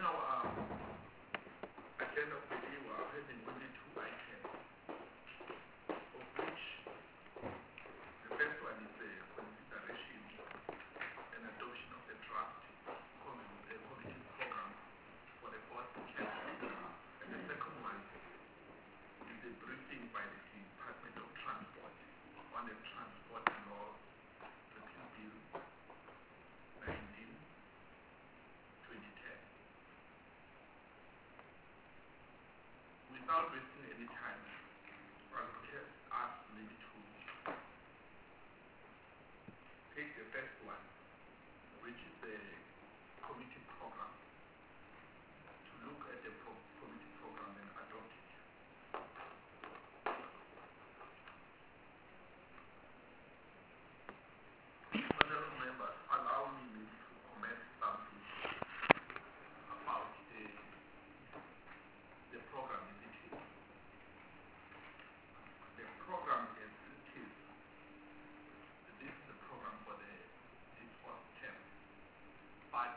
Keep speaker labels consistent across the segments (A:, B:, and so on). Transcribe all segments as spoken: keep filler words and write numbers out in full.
A: our agenda for the day, we are having only two items, of which the first one is the consideration and adoption of the draft community program for the fourth term. And the second one is a briefing by the Department of Transport on the Transport Law Review Bill nineteen twenty ten. Without wasting any time, I'll request us maybe to take the first one, which is the committee program, to look at the pro committee program and adopt it. Honorable members, allow me maybe to comment something about the, the program as it is. The program as it is, this is the program for the this fourth term, but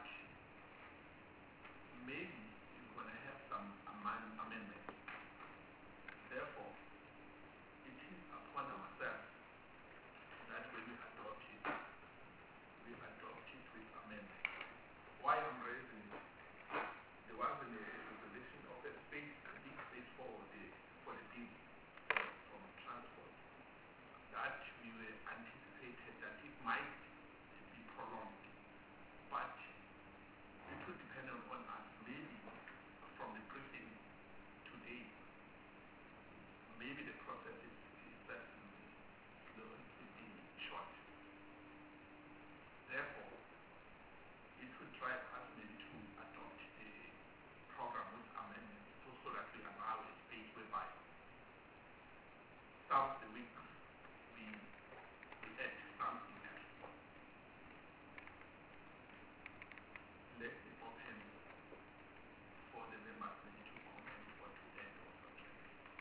A: maybe it's going to have some amend amendments. Therefore, it is upon ourselves that when we adopt it, we adopt it with amendments. Why I'm raising it, there was a resolution of a space, a big space for the for the bill from transport that we were anticipated that it might be prolonged, but it will depend on us. Maybe from the briefing today, maybe the process is, is that it will be short. Therefore, it will try us maybe to adopt a program with amendments so, so that we allow a space whereby some of the weeks we, we add something else. Let me open for the members maybe to comment what to add or subtract.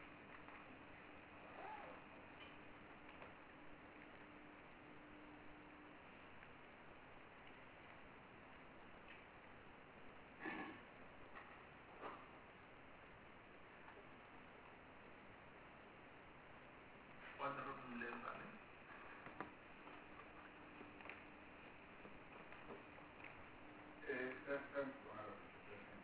A: Honorable Lenzane.
B: Thank you, Honorable President.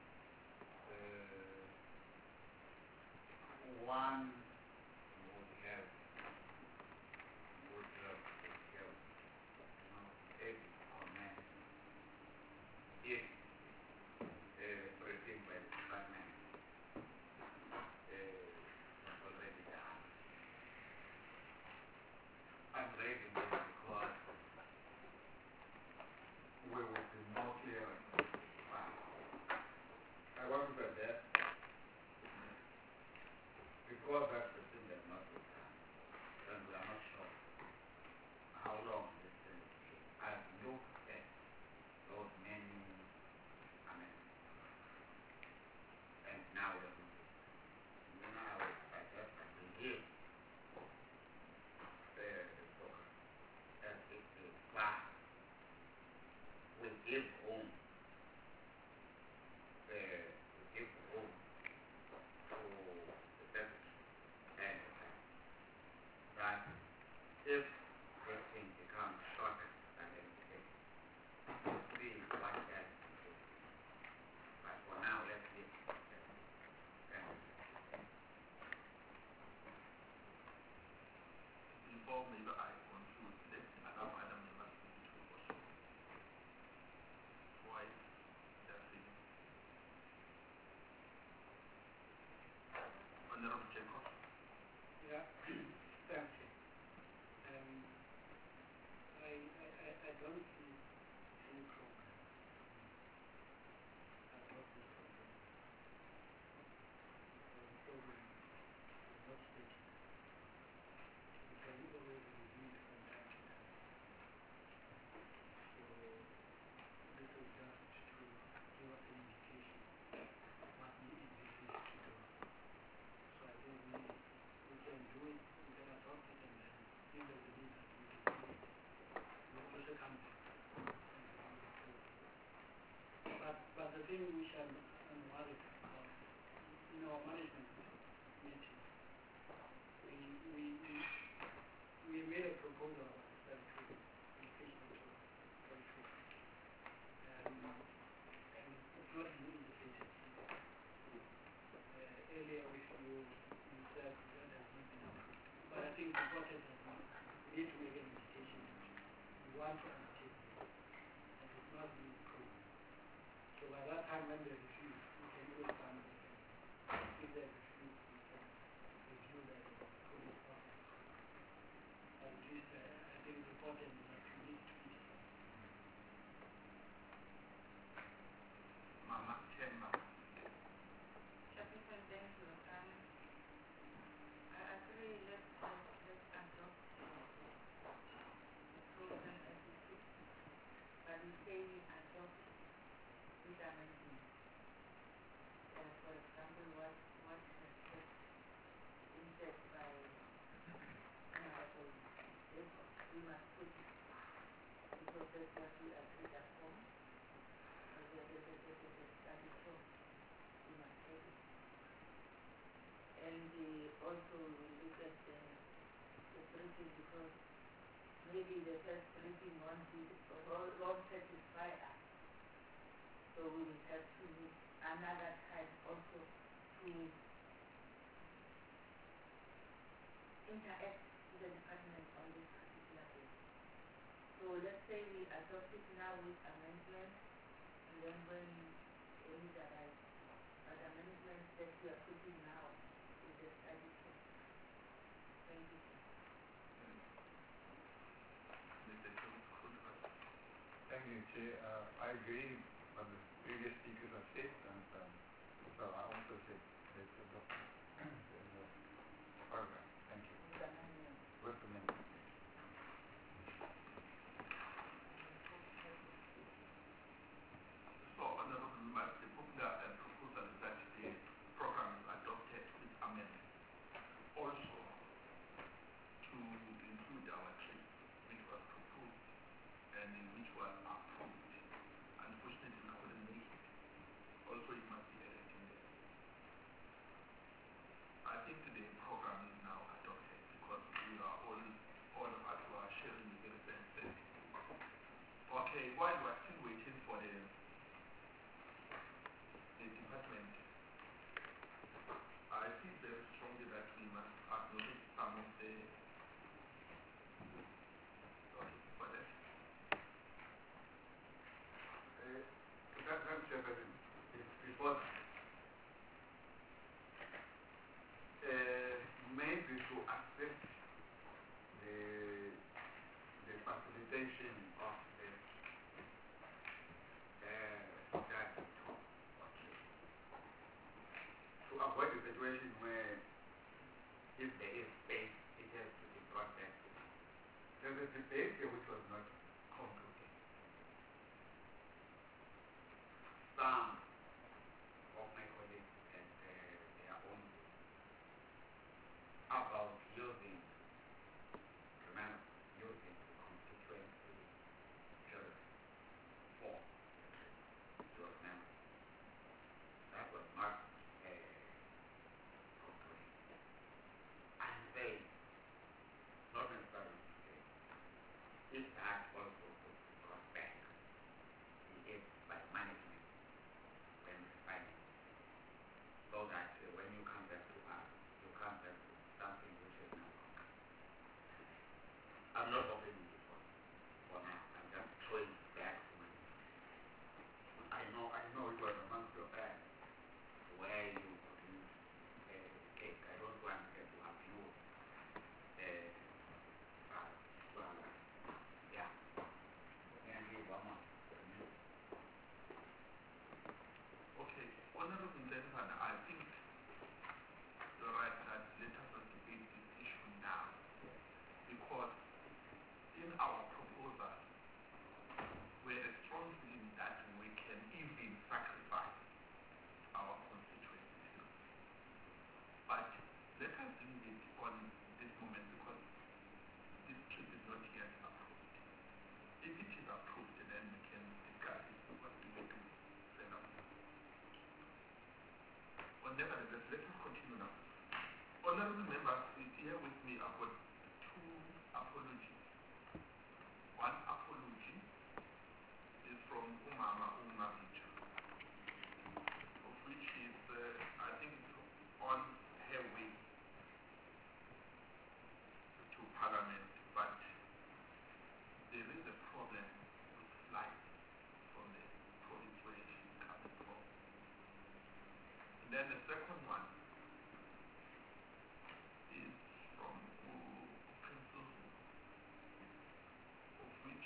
B: One would have would have have you know every comment if everything by the department was already done. I'm raising this because we will be more clear. I want to say that because that's the thing that not been done, and we are not sure how long this thing will take. I've looked at those many amendments, and now we're moving. You know, I would suggest that we give the program as it is planned. We give home the we give home to the deputy and the town. That if this thing becomes shorter than anticipated, we want that to do. But for now, let's give it.
A: Before maybe I conclude, let's allow other members to also.
C: think we shall unworry about in our management meeting. We, we, we, we made a proposal about the study trip, education to study trip. Um, and it's not been indicated. Uh, earlier with you, you said that has not been approved. But I think it's important that we, we need to make an indication that we want to undertake this. And it's not been approved. So by that time when they refuse, we can always come and say, if they refuse, we can review that and approve it or not approve. But at least uh, I think it's important that we need to eat.
A: Mama, Chema.
D: Chairperson, thank you. Um, I agree, let's, let's, let's adopt the program as it is. But we say we adopt with amendments. Uh, for example, what, what has just been said by Honorable Jacob, we must put it, because that's what we agreed upon. Uh, the, the, the, the, the study show, we must take it. And the, also we look at the, the briefing, because maybe the first briefing won't be, won't won't satisfy us. So we will have to meet another time also to interact with the department on this particular issue. So let's say we adopt it now with amendments, and then when any that I, but amendments that we are putting now is the study tool. Thank you, sir.
A: Mister Kudra.
E: Thank you, Chair. Uh, I agree what the previous speakers have said, and um, so I also said let's adopt the program. Thank you.
D: With amendment.
E: With amendment.
A: So, Honorable Members, the popular uh, proposal is that the program is adopted with amendment. Also, to include our trip, which was proposed and which was approved. Unfortunately, we couldn't make it. Also, it must be added in there. I think the program is now adopted because we are all, all of us who are sharing the very same thing. Okay, while we are still waiting for the, the department, I feel very strongly that we must acknowledge some of the. Okay, for that.
B: Uh, Madam Chairperson, before that, uh, maybe to assess the the facilitation of the uh, that okay. To avoid a situation where if there is space, it has to be brought back. There is a debate here which was not concluded. Some of my colleagues had uh, their own views about using, remember, using the constituency jury for the trip. You remember? That was not uh, concluded. And they, not necessarily today,
A: nevertheless, let us continue now. Honorable members, here with me, I've got two apologies. One apology is from Umama Umabija, of which is, uh, I think it's on her way to Parliament, but there is a problem with flights from the province where she's coming from. And then the second one is from uh, Prince Zuzu, of which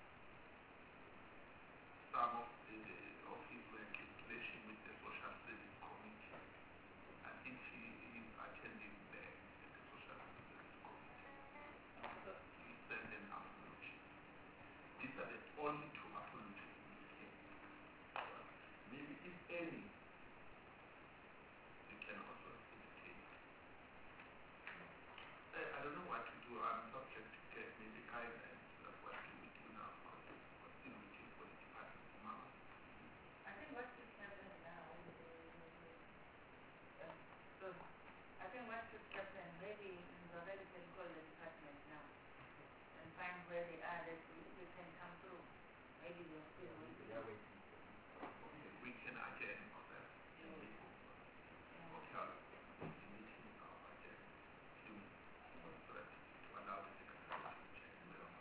A: some of, the, of his work is relation with the Social Service Committee. I think he is attending the, the Social Service Committee. He sent an apology. These are the only two apologies in this case. Maybe if any, you can also indicate. I, I don't know what to do. I'm subject to get maybe guidelines. Uh, what do we do now? Because we're still waiting for the department to mama.
D: I think what should happen now is, uh, so I think what should happen, maybe Nzobeli can call the department now and find where they are, that we, we can come through. Maybe they're still waiting.
B: We are waiting.
A: Okay, we can again of that.
D: Yeah.
A: Okay, I'll the meeting now again. Few minutes so that to allow the secretary to check the mail.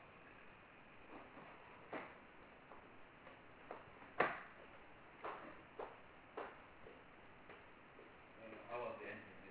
B: Uh, how about the engineer?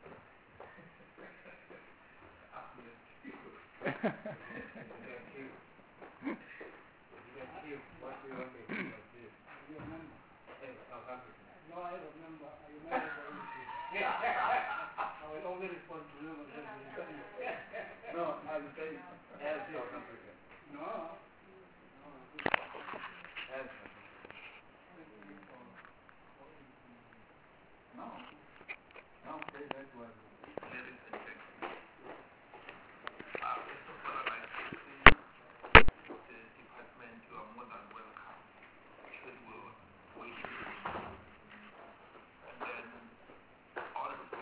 B: You get killed. You get killed. What do you want to do?
C: You remember?
B: Hey, South African.
C: No, I remember. I remember the issue. I will only respond to you when there's an issue. No, I'm saying.
B: As South African.
C: No. No.
B: As South African.
E: No. No, okay, that was.
A: Ladies and gentlemen, uh, first of all, I'd like to say the department, you are more than welcome. Should we wait for you. And then also,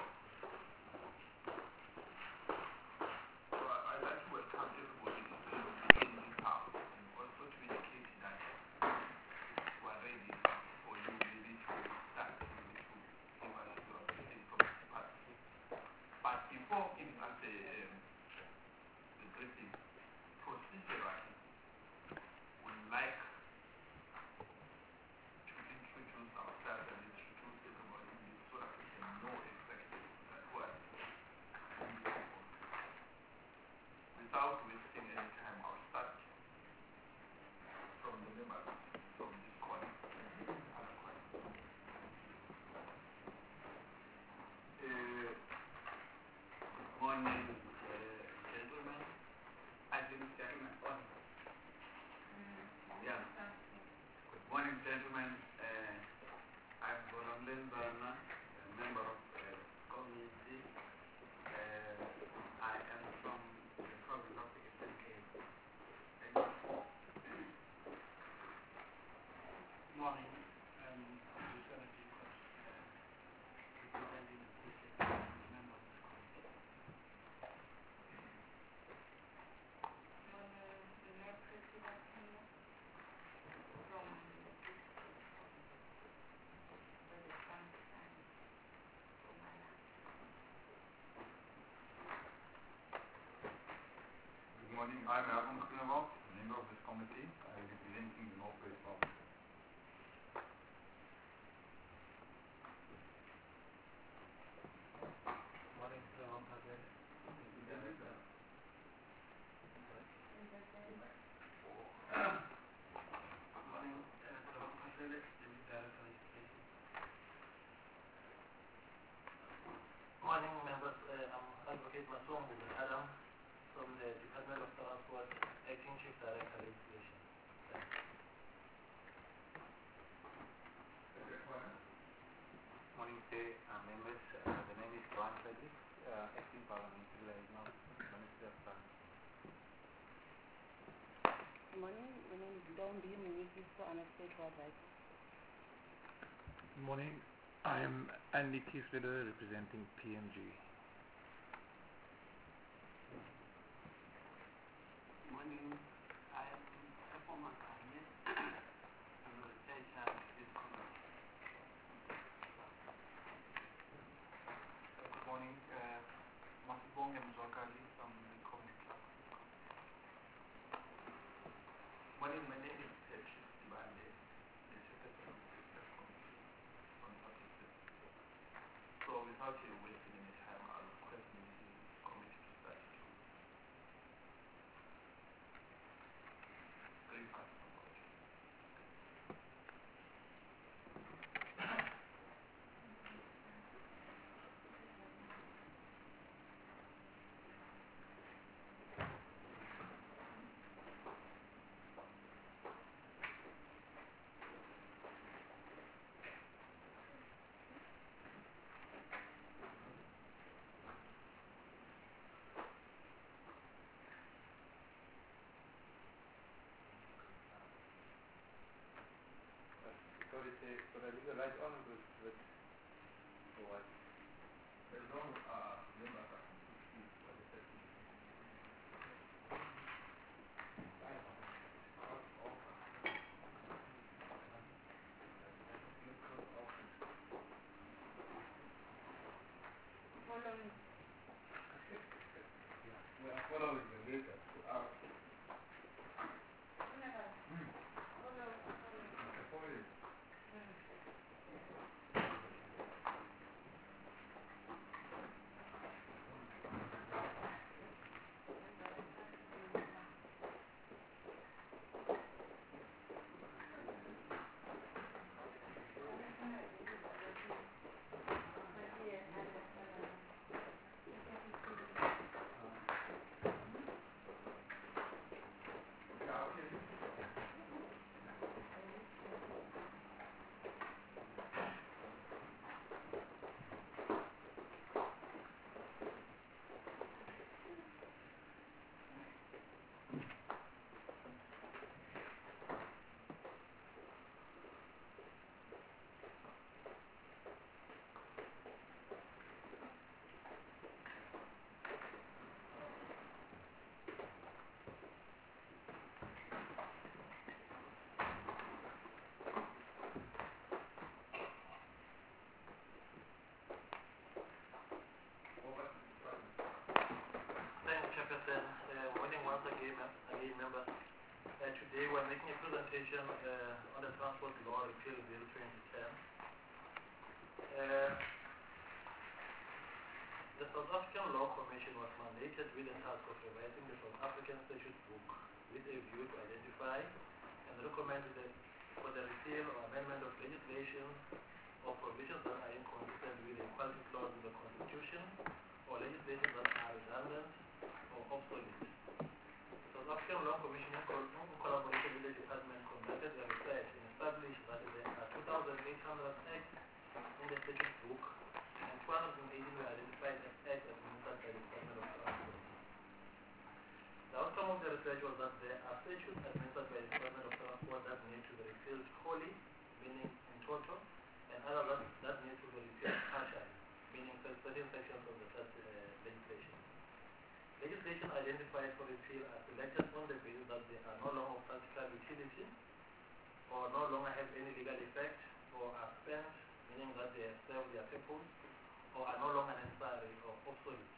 A: so I- I'd like to welcome everybody in, in this house and also to indicate that we are ready for you maybe to start maybe to give us your briefing from the department. But before giving us the, um, the briefing, procedurally, we'd like to introduce ourselves and introduce everybody in this so that we can know exactly that who are who is on. Without wasting any time, I'll start from the members from this corner. Other corner.
B: Uh, morning, uh, gentlemen. I didn't gentlemen. Oh. Yeah. Good morning, gentlemen. Uh, I'm Bonamlen Barna, a member of the community. Uh, I am from the province of the Eastern Cape. Thank you.
C: Morning. Um, I'm Luciana Jacobs, uh, representing the district member of this committee.
D: Morning, Renee Priscilla Kenya from the district office where the sun shines for my life.
E: Good morning, I'm Erwin Groenewald, member of this committee. I am representing the Northwest Province.
F: Morning, Ram Bhagan. Director.
C: Good morning, uh, Dr. Pasele, Deputy Director of Education.
F: Morning, members. Uh, I'm Advocate Masong Adam from the Department of Transport, Acting Chief Director of Education. Thanks.
G: Morning, sir. Uh, members, uh, the name is Juan Felix, uh, acting parliamentary liaison, Minister of Finance.
H: Good morning, my name is Dawn Muniki, I'm a state advisor.
I: Good morning,
E: I am Andy Kiesweder representing P M G.
F: Good morning. I am Performance Ahmed. I'm a research and field committee.
G: Good morning. Uh, Masibong Mzwakali from the Community Club.
A: Morning, my name is Tertius Dibande, the Secretary of the Research Committee on Public Safety. So without you wasting any time, I'll request the committee to start to clarify some questions.
G: Sorry, say, so I leave the light on with, with what?
A: As long as uh, members are confused for the session.
D: Following.
E: We are following the leader to our
D: Whenever. Follow. Follow.
E: point.
F: Thank you, Chairperson. Uh, morning once again, uh, again members. Uh, today we're making a presentation uh, on the Transport Law Repeal Bill twenty ten. Uh, the South African Law Commission was mandated with the task of revising the South African Statute Book with a view to identify and recommend that for the repeal or amendment of legislation or provisions that are inconsistent with the equality clause in the Constitution or legislation that are redundant or obsolete. The South African Law Commission, in collaboration with the Department, conducted a research and established that there are two thousand eight hundred acts in the statute book and two hundred eighteen were identified as acts administered by the Department of Transport. The outcome of the research was that there are statutes administered by the Department of Transport that need to be repealed wholly, meaning in total, and others that, that need to be repealed partially, meaning certain sections of the such, uh, legislation. Legislation identified for repeal are selected on the basis that they are no longer of practical utility, or no longer have any legal effect, or are spent, meaning that they have served their purpose, or are no longer necessary or obsolete.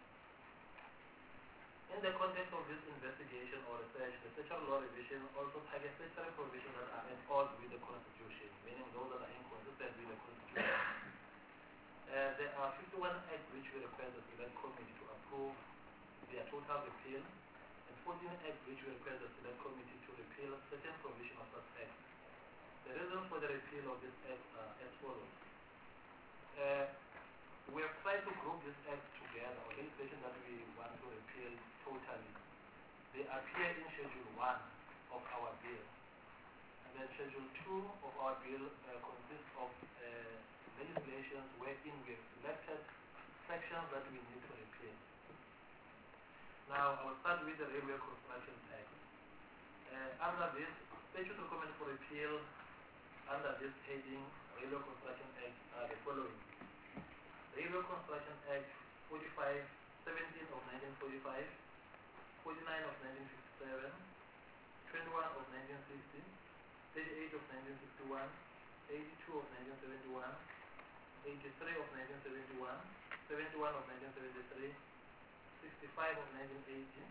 F: In the context of this investigation or research, the Sexual Law Revision also targets statutory provisions that are at odds with the Constitution, meaning those that are inconsistent with the Constitution. Uh, there are fifty-one acts which we request the Select Committee to approve their total repeal, and fourteen acts which we request the Select Committee to repeal certain provisions of such acts. The reasons for the repeal of these acts are as follows. Uh, we have tried to group these acts together, or legislation that we want to repeal totally. They appear in Schedule one of our bill. And then Schedule two of our bill uh, consists of uh, legislations wherein we have selected sections that we need to repeal. Now, I will start with the Railway Construction Act. Uh, under this, statute recommend for repeal under under this heading, Railway Construction Act, are the following. Railway Construction Act forty-five, seventeen of nineteen forty-five, forty-nine of nineteen fifty-seven, twenty-one of nineteen sixty, thirty-eight of nineteen sixty-one, eighty-two of nineteen seventy-one, eighty-three of nineteen seventy-one, seventy-one of nineteen seventy-three, sixty-five of nineteen eighty,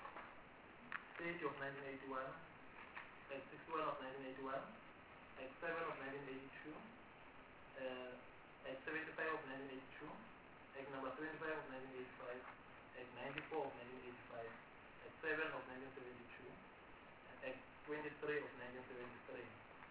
F: thirty of nineteen eighty-one, Act sixty-one of nineteen eighty-one, Act seven of nineteen eighty-two, uh, Act seventy-five of nineteen eighty-two, Act number seventy-five of nineteen eighty-five, Act ninety-four of nineteen eighty-five, Act seven of nineteen seventy-two, and Act twenty-three of nineteen seventy-three.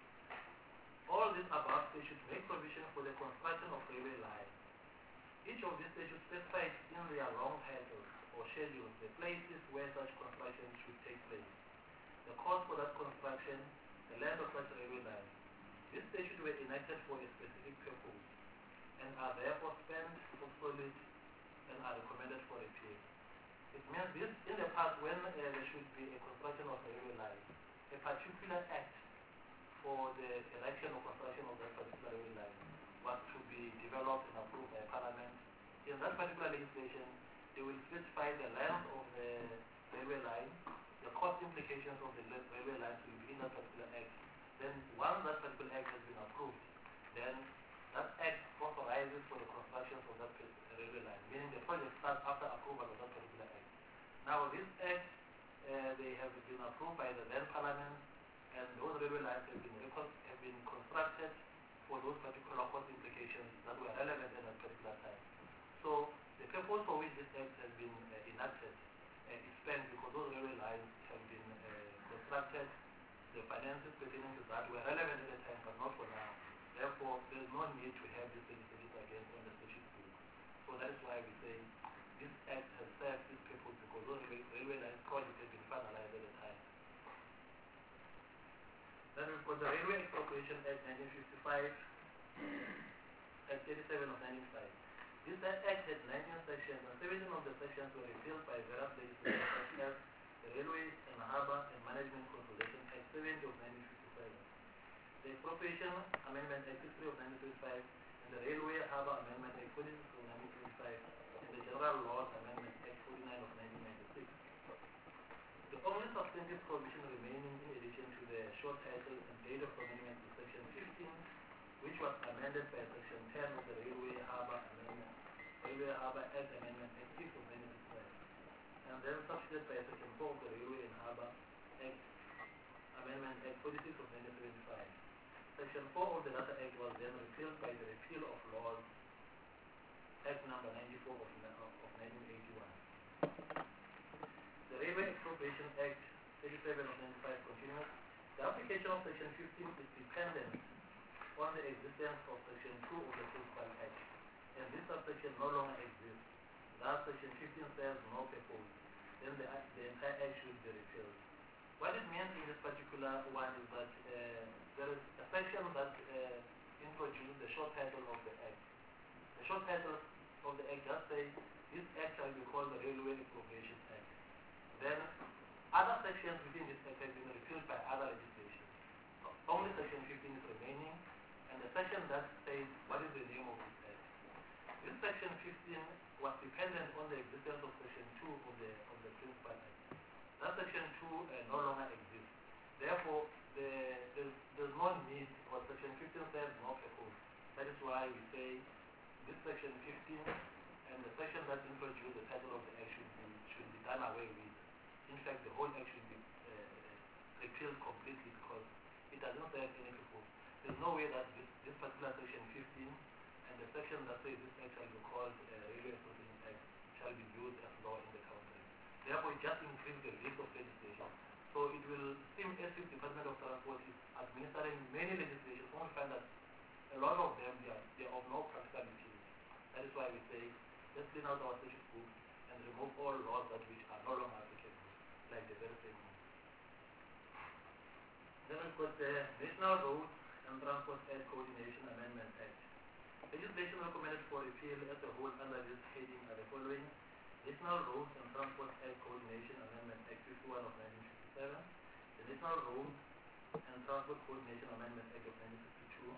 F: All these above statutes make provision for the construction of railway lines. Each of these statutes specifies in their long titles or schedules the places where such construction should take place, the cost for that construction, the length of such railway line. These statutes were enacted for a specific purpose and are therefore spent, obsolete, and are recommended for repeal. It means this, in the past, when uh, there should be a construction of a railway line, a particular act for the erection or construction of that particular railway line was to be developed and approved by Parliament. In that particular legislation, they will specify the length of the railway line, the cost implications of the railway line will be in that particular act. Then once that particular act has been approved, then that act authorizes for the construction of that railway line, meaning the project starts after approval of that particular act. Now this act, uh, they have been approved by the then Parliament, and those railway lines have been, have been constructed for those particular cost implications that were relevant at that particular time. So the purpose for which this act has been uh, enacted uh, is spent because those railway lines have been uh, constructed, the finances pertaining to that were relevant at the time but not for now. Therefore, there is no need to have this legislation again on the statute book. So that is why we say this act has served this purpose because those railway lines projects have been finalized at the time. Then we've got the Railway Expropriation Act nineteen fifty-five, Act eighty-seven of nineteen fifty-five. This act had nineteen sections, and seventeen of the sections were repealed by various legislators such as the Railways and Harbour and Management Consolidation Act seventy of nineteen fifty-seven, the Expropriation Amendment Act sixty-three of nineteen thirty-five, and the Railway Harbour Amendment Act forty-six of nineteen twenty-five, and the General Laws Amendment Act forty-nine of nineteen ninety-six. The only substantive provision remaining in addition to the short title and date of amendment is section fifteen, which was amended by section ten of the Railway Harbour Amendment, Railway Harbour Act Amendment Act six of nineteen sixty-five, and then substituted by section four of the Railway and Harbour Act Amendment Act forty-six of nineteen seventy-five. Section four of the latter act was then repealed by the Repeal of Laws Act number ninety-four of, of nineteen eighty-one. The Railway Expropriation Act eighty-seven of ninety-five continues. The application of section fifteen is dependent on the existence of section two of the Principal Act, and this subsection no longer exists. Thus, section fifteen serves no purpose. Then the, the entire act should be repealed. What it means in this particular one is that uh, there is a section that uh, introduced the short title of the act. The short title of the act just says this act shall be called the Railway Expropriation Act. Then other sections within this act have been repealed by other legislation. So only section fifteen is remaining, and the section that says what is the name of this act. This section fifteen was dependent on the existence of section two of the of the Principal Act. That section two uh, no longer exists. Therefore, the, the, there's no need, or section fifteen serves no purpose. That is why we say this section fifteen and the section that introduced the title of the act should be, should be done away with. In fact, the whole act should be uh, repealed completely because it doesn't serve any purpose. There's no way that this, this particular section fifteen and the section that says this act shall be called uh, Railway Expropriation Act shall be used as law in the country. Therefore, it just increases the list of legislation. So it will seem as if the Department of Transport is administering many legislations. Only find that a lot of them they are, they are of no practical utility. That is why we say let's clean out our statute book and remove all laws that which are no longer applicable, like the very same one. Then we've got the National Road and Transport Act Coordination Amendment Act. Legislation recommended for repeal as a whole under this heading are the following: National Roads and Transport Act Coordination Amendment Act fifty-one of nineteen fifty-seven, the National Road and Transport Coordination Amendment Act of nineteen fifty-two,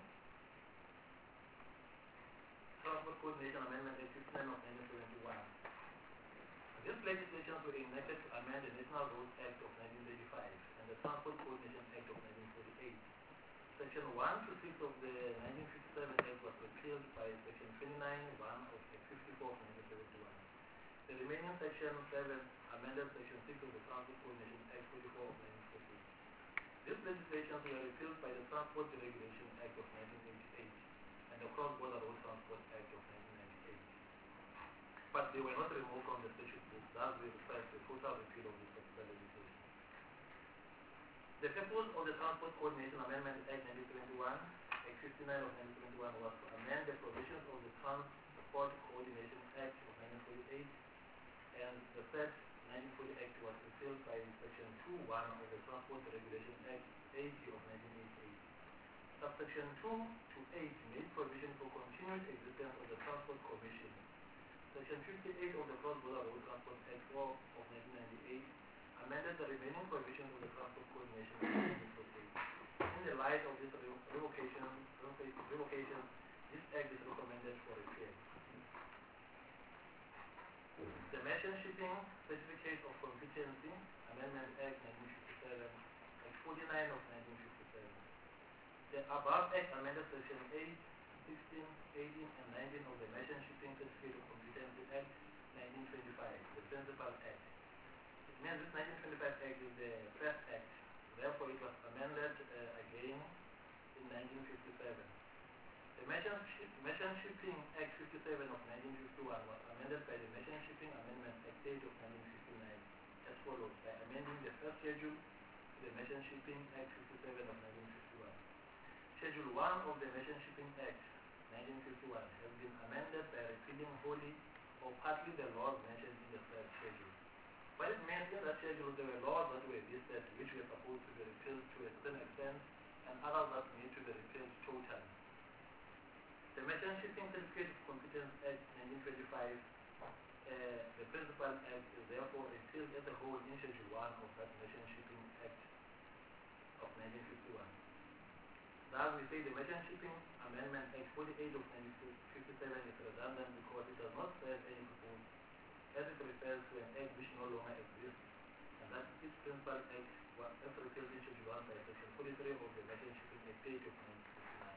F: Transport Coordination Amendment Act fifty-nine of nineteen seventy-one. These legislations were enacted to amend the National Roads Act of nineteen thirty-five and the Transport Coordination Act of nineteen forty-eight. Section one to six of the nineteen fifty-seven Act was repealed by Section twenty-nine one of Act fifty-four of nineteen seventy-one. The remaining Section seven amended Section six of the Transport Coordination Act forty-four of nineteen forty-eight. These legislations were repealed by the Transport Deregulation Act of nineteen eighty-eight and the Cross-Border Road Transport Act of nineteen ninety-eight. But they were not removed from the statute book, thus we request the total repeal of this particular legislation. The purpose of the Transport Coordination Amendment Act nineteen seventy-one, Act fifty-nine of nineteen seventy-one, was to amend the provisions of the Transport Coordination Act of nineteen forty-eight, and the third nineteen forty Act was repealed by Section two one of the Transport Regulation Act eighty of nineteen eighty-eight. Subsection two to eight made provision for continued existence of the Transport Commission. Section fifty-eight of the Cross-Border Road Transport Act four of nineteen ninety-eight amended the remaining provisions of the Transport Coordination Act of nineteen forty-eight. In the light of this revocation, revocation, this Act is recommended for repeal. The Merchant Shipping Certificate of Competency Amendment Act nineteen fifty-seven, Act forty-nine of nineteen fifty-seven. The above Act amended Section eight, sixteen, eighteen, and nineteen of the Merchant Shipping Certificate of Competency Act nineteen twenty-five, the Principal Act. It means this nineteen twenty-five Act is the first Act, therefore it was amended uh, again in nineteen fifty-seven. The Merchant, Ship, Merchant Shipping Act fifty-seven of nineteen fifty-one was amended by the Merchant Shipping Amendment Act eight of nineteen fifty-nine as follows, by amending the first schedule to the Merchant Shipping Act fifty-seven of nineteen fifty-one. Schedule one of the Merchant Shipping Act nineteen fifty-one has been amended by repealing wholly or partly the laws mentioned in the first schedule. What it means in that schedule, there were laws that were listed which were supposed to be repealed to a certain extent and others that need to be repealed totally. The Merchant Shipping Certificate of Competence Act nineteen twenty-five, uh, the Principal Act, is therefore repealed as a whole in Schedule one of that Merchant Shipping Act of nineteen fifty-one. Thus, we say the Merchant Shipping Amendment Act forty-eight of nineteen fifty-seven is redundant because it does not serve any purpose, as it refers to an act which no longer exists, and that its Principal Act was as repealed in Schedule one by Section forty-three of the Merchant Shipping Act eight of nineteen fifty-nine.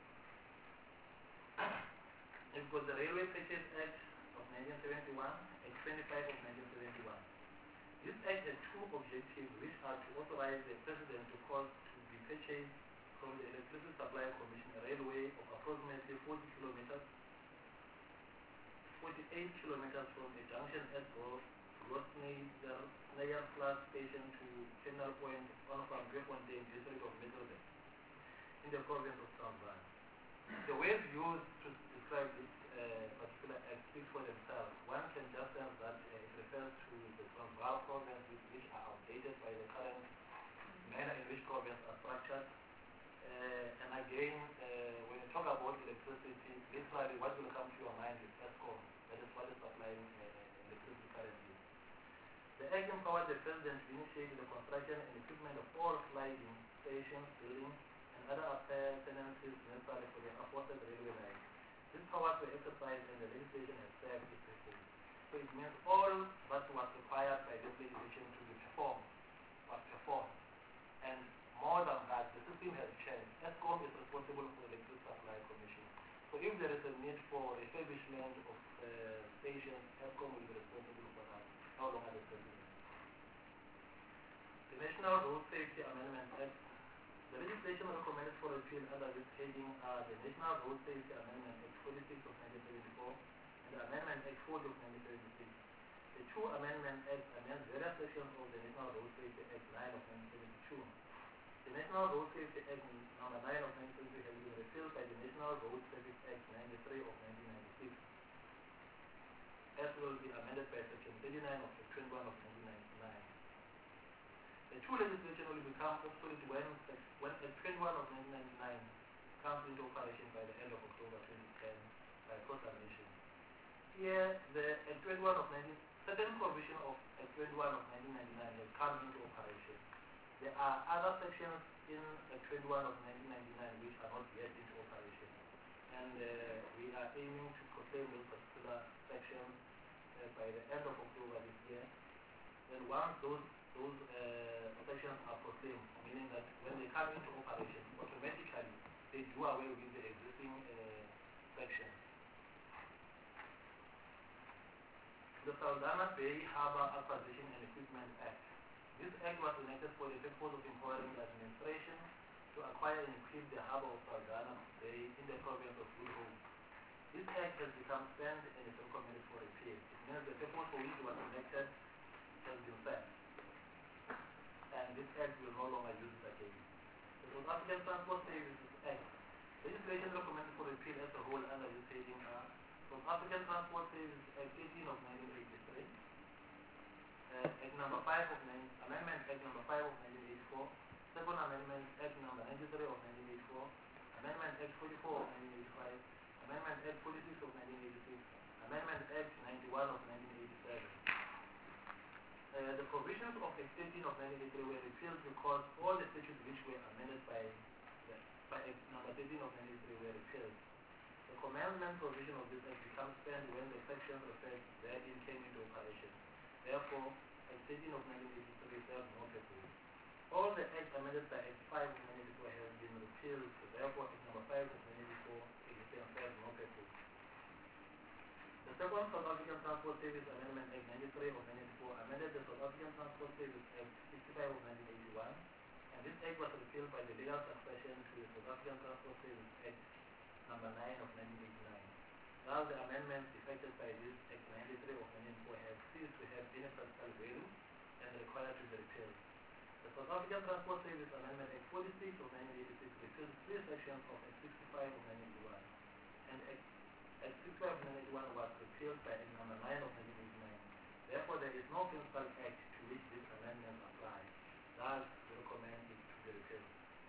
F: We've got the Railway Purchase Act of nineteen seventy-one, Act twenty-five of nineteen seventy-one. This Act has two objectives which are to authorize the President to cause to be purchased from the Electricity Supply Commission a railway of approximately forty kilometers, forty-eight kilometers from a junction at Grossnyer Plus Station to Terminal Point on from Driefontein, district of Middelburg, in the province of Transvaal. The words used to describe this uh, particular act speak for themselves. One can just sense that uh, it refers to the Transvaal provinces which are outdated by the current manner in which provinces are structured. Uh, and again, uh, when you talk about electricity, literally what will come to your mind is ESCOM, that is what is supplying uh, electricity currently. The Act empowered the President to initiate the construction and equipment of all sliding stations, buildings, and other appurtenances necessary for the aforesaid railway line. These powers were exercised and the legislation has served its purpose. So it means all that was required by this legislation to be performed was performed. And more than that, the system has changed. ESCOM is responsible for the Electricity Supply Commission. So if there is a need for refurbishment of uh, stations, ESCOM will be responsible for that, no longer the President. The National Road Safety Amendment Act. The legislation recommended for repeal under this heading are the National Road Safety Amendment Act forty-six of nineteen seventy-four and the Amendment Act forty of nineteen seventy-six. The two Amendment Acts amend various sections of the National Road Safety Act nine of nineteen seventy-two. The National Road Safety Act number nine of nineteen seventy-two has been repealed by the National Road Safety Act ninety-three of nineteen ninety-six, as will be amended by Section thirty-nine of Act twenty-one of nineteen ninety-nine. The two legislation will become obsolete when, when Act twenty-one of nineteen ninety-nine comes into operation by the end of October twenty ten by proclamation. Here, the Act twenty-one of nineteen certain provision of Act twenty-one of nineteen ninety-nine has come into operation. There are other sections in Act twenty-one of nineteen ninety-nine which are not yet into operation. and uh, we are aiming to proclaim those particular sections uh, by the end of October this year. And once those those uh, sections are proclaimed, meaning that when they come into operation, automatically they do away with the existing uh, sections. The Saldanha Bay Harbour Acquisition and Equipment Act. This act was enacted for the purpose of empowering the administration to acquire and equip the harbour of Saldanha Bay in the province of Good Hope. This act has become spent and is recommended for repeal. It means the purpose for which it was enacted has been spent, and this act will no longer use it again. The South African Transport Services Act. Legislation recommended for repeal as a whole under this heading are South African Transport Services Act eighteen of nineteen eighty-three, uh, Act number five of nine, Amendment Act number five of nineteen eighty-four, Second Amendment Act number ninety-three of nineteen eighty-four, Amendment Act forty-four of nineteen eighty-five, Amendment Act forty-six of nineteen eighty-six, Amendment Act ninety-one of nineteen eighty-seven. Uh, the provisions of Act eighteen of nineteen eighty-three were repealed because all the statutes which were amended by, the, by Act number thirteen of nineteen eighty-three were repealed. The commandment provision of this act becomes spent when the section referred therein came into operation. Therefore, Act eighteen of nineteen eighty-three serves no purpose. All the acts amended by Act five of nineteen eighty-four have been repealed, so therefore Act number five of nineteen eighty-four serves no purpose. The second South African Transport Service Amendment Act ninety-three of nineteen eighty-four amended the South African Transport Service Act sixty-five of nineteen eighty-one, and this act was repealed by the legal succession to the South African Transport Service Act number nine of nineteen eighty-nine. Now the amendments effected by this Act ninety-three of nineteen eighty-four have ceased to have any practical value and required to be repealed. The South African Transport Service Amendment Act forty-six of nineteen eighty-six repealed three sections of Act sixty-five of nineteen eighty-one, and Act, Act sixty-five of nineteen eighty-one was repealed by Act number nine of nineteen eighty-nine. Therefore, there is no principal act to which these amendments apply. Thus, we recommend it to be repealed.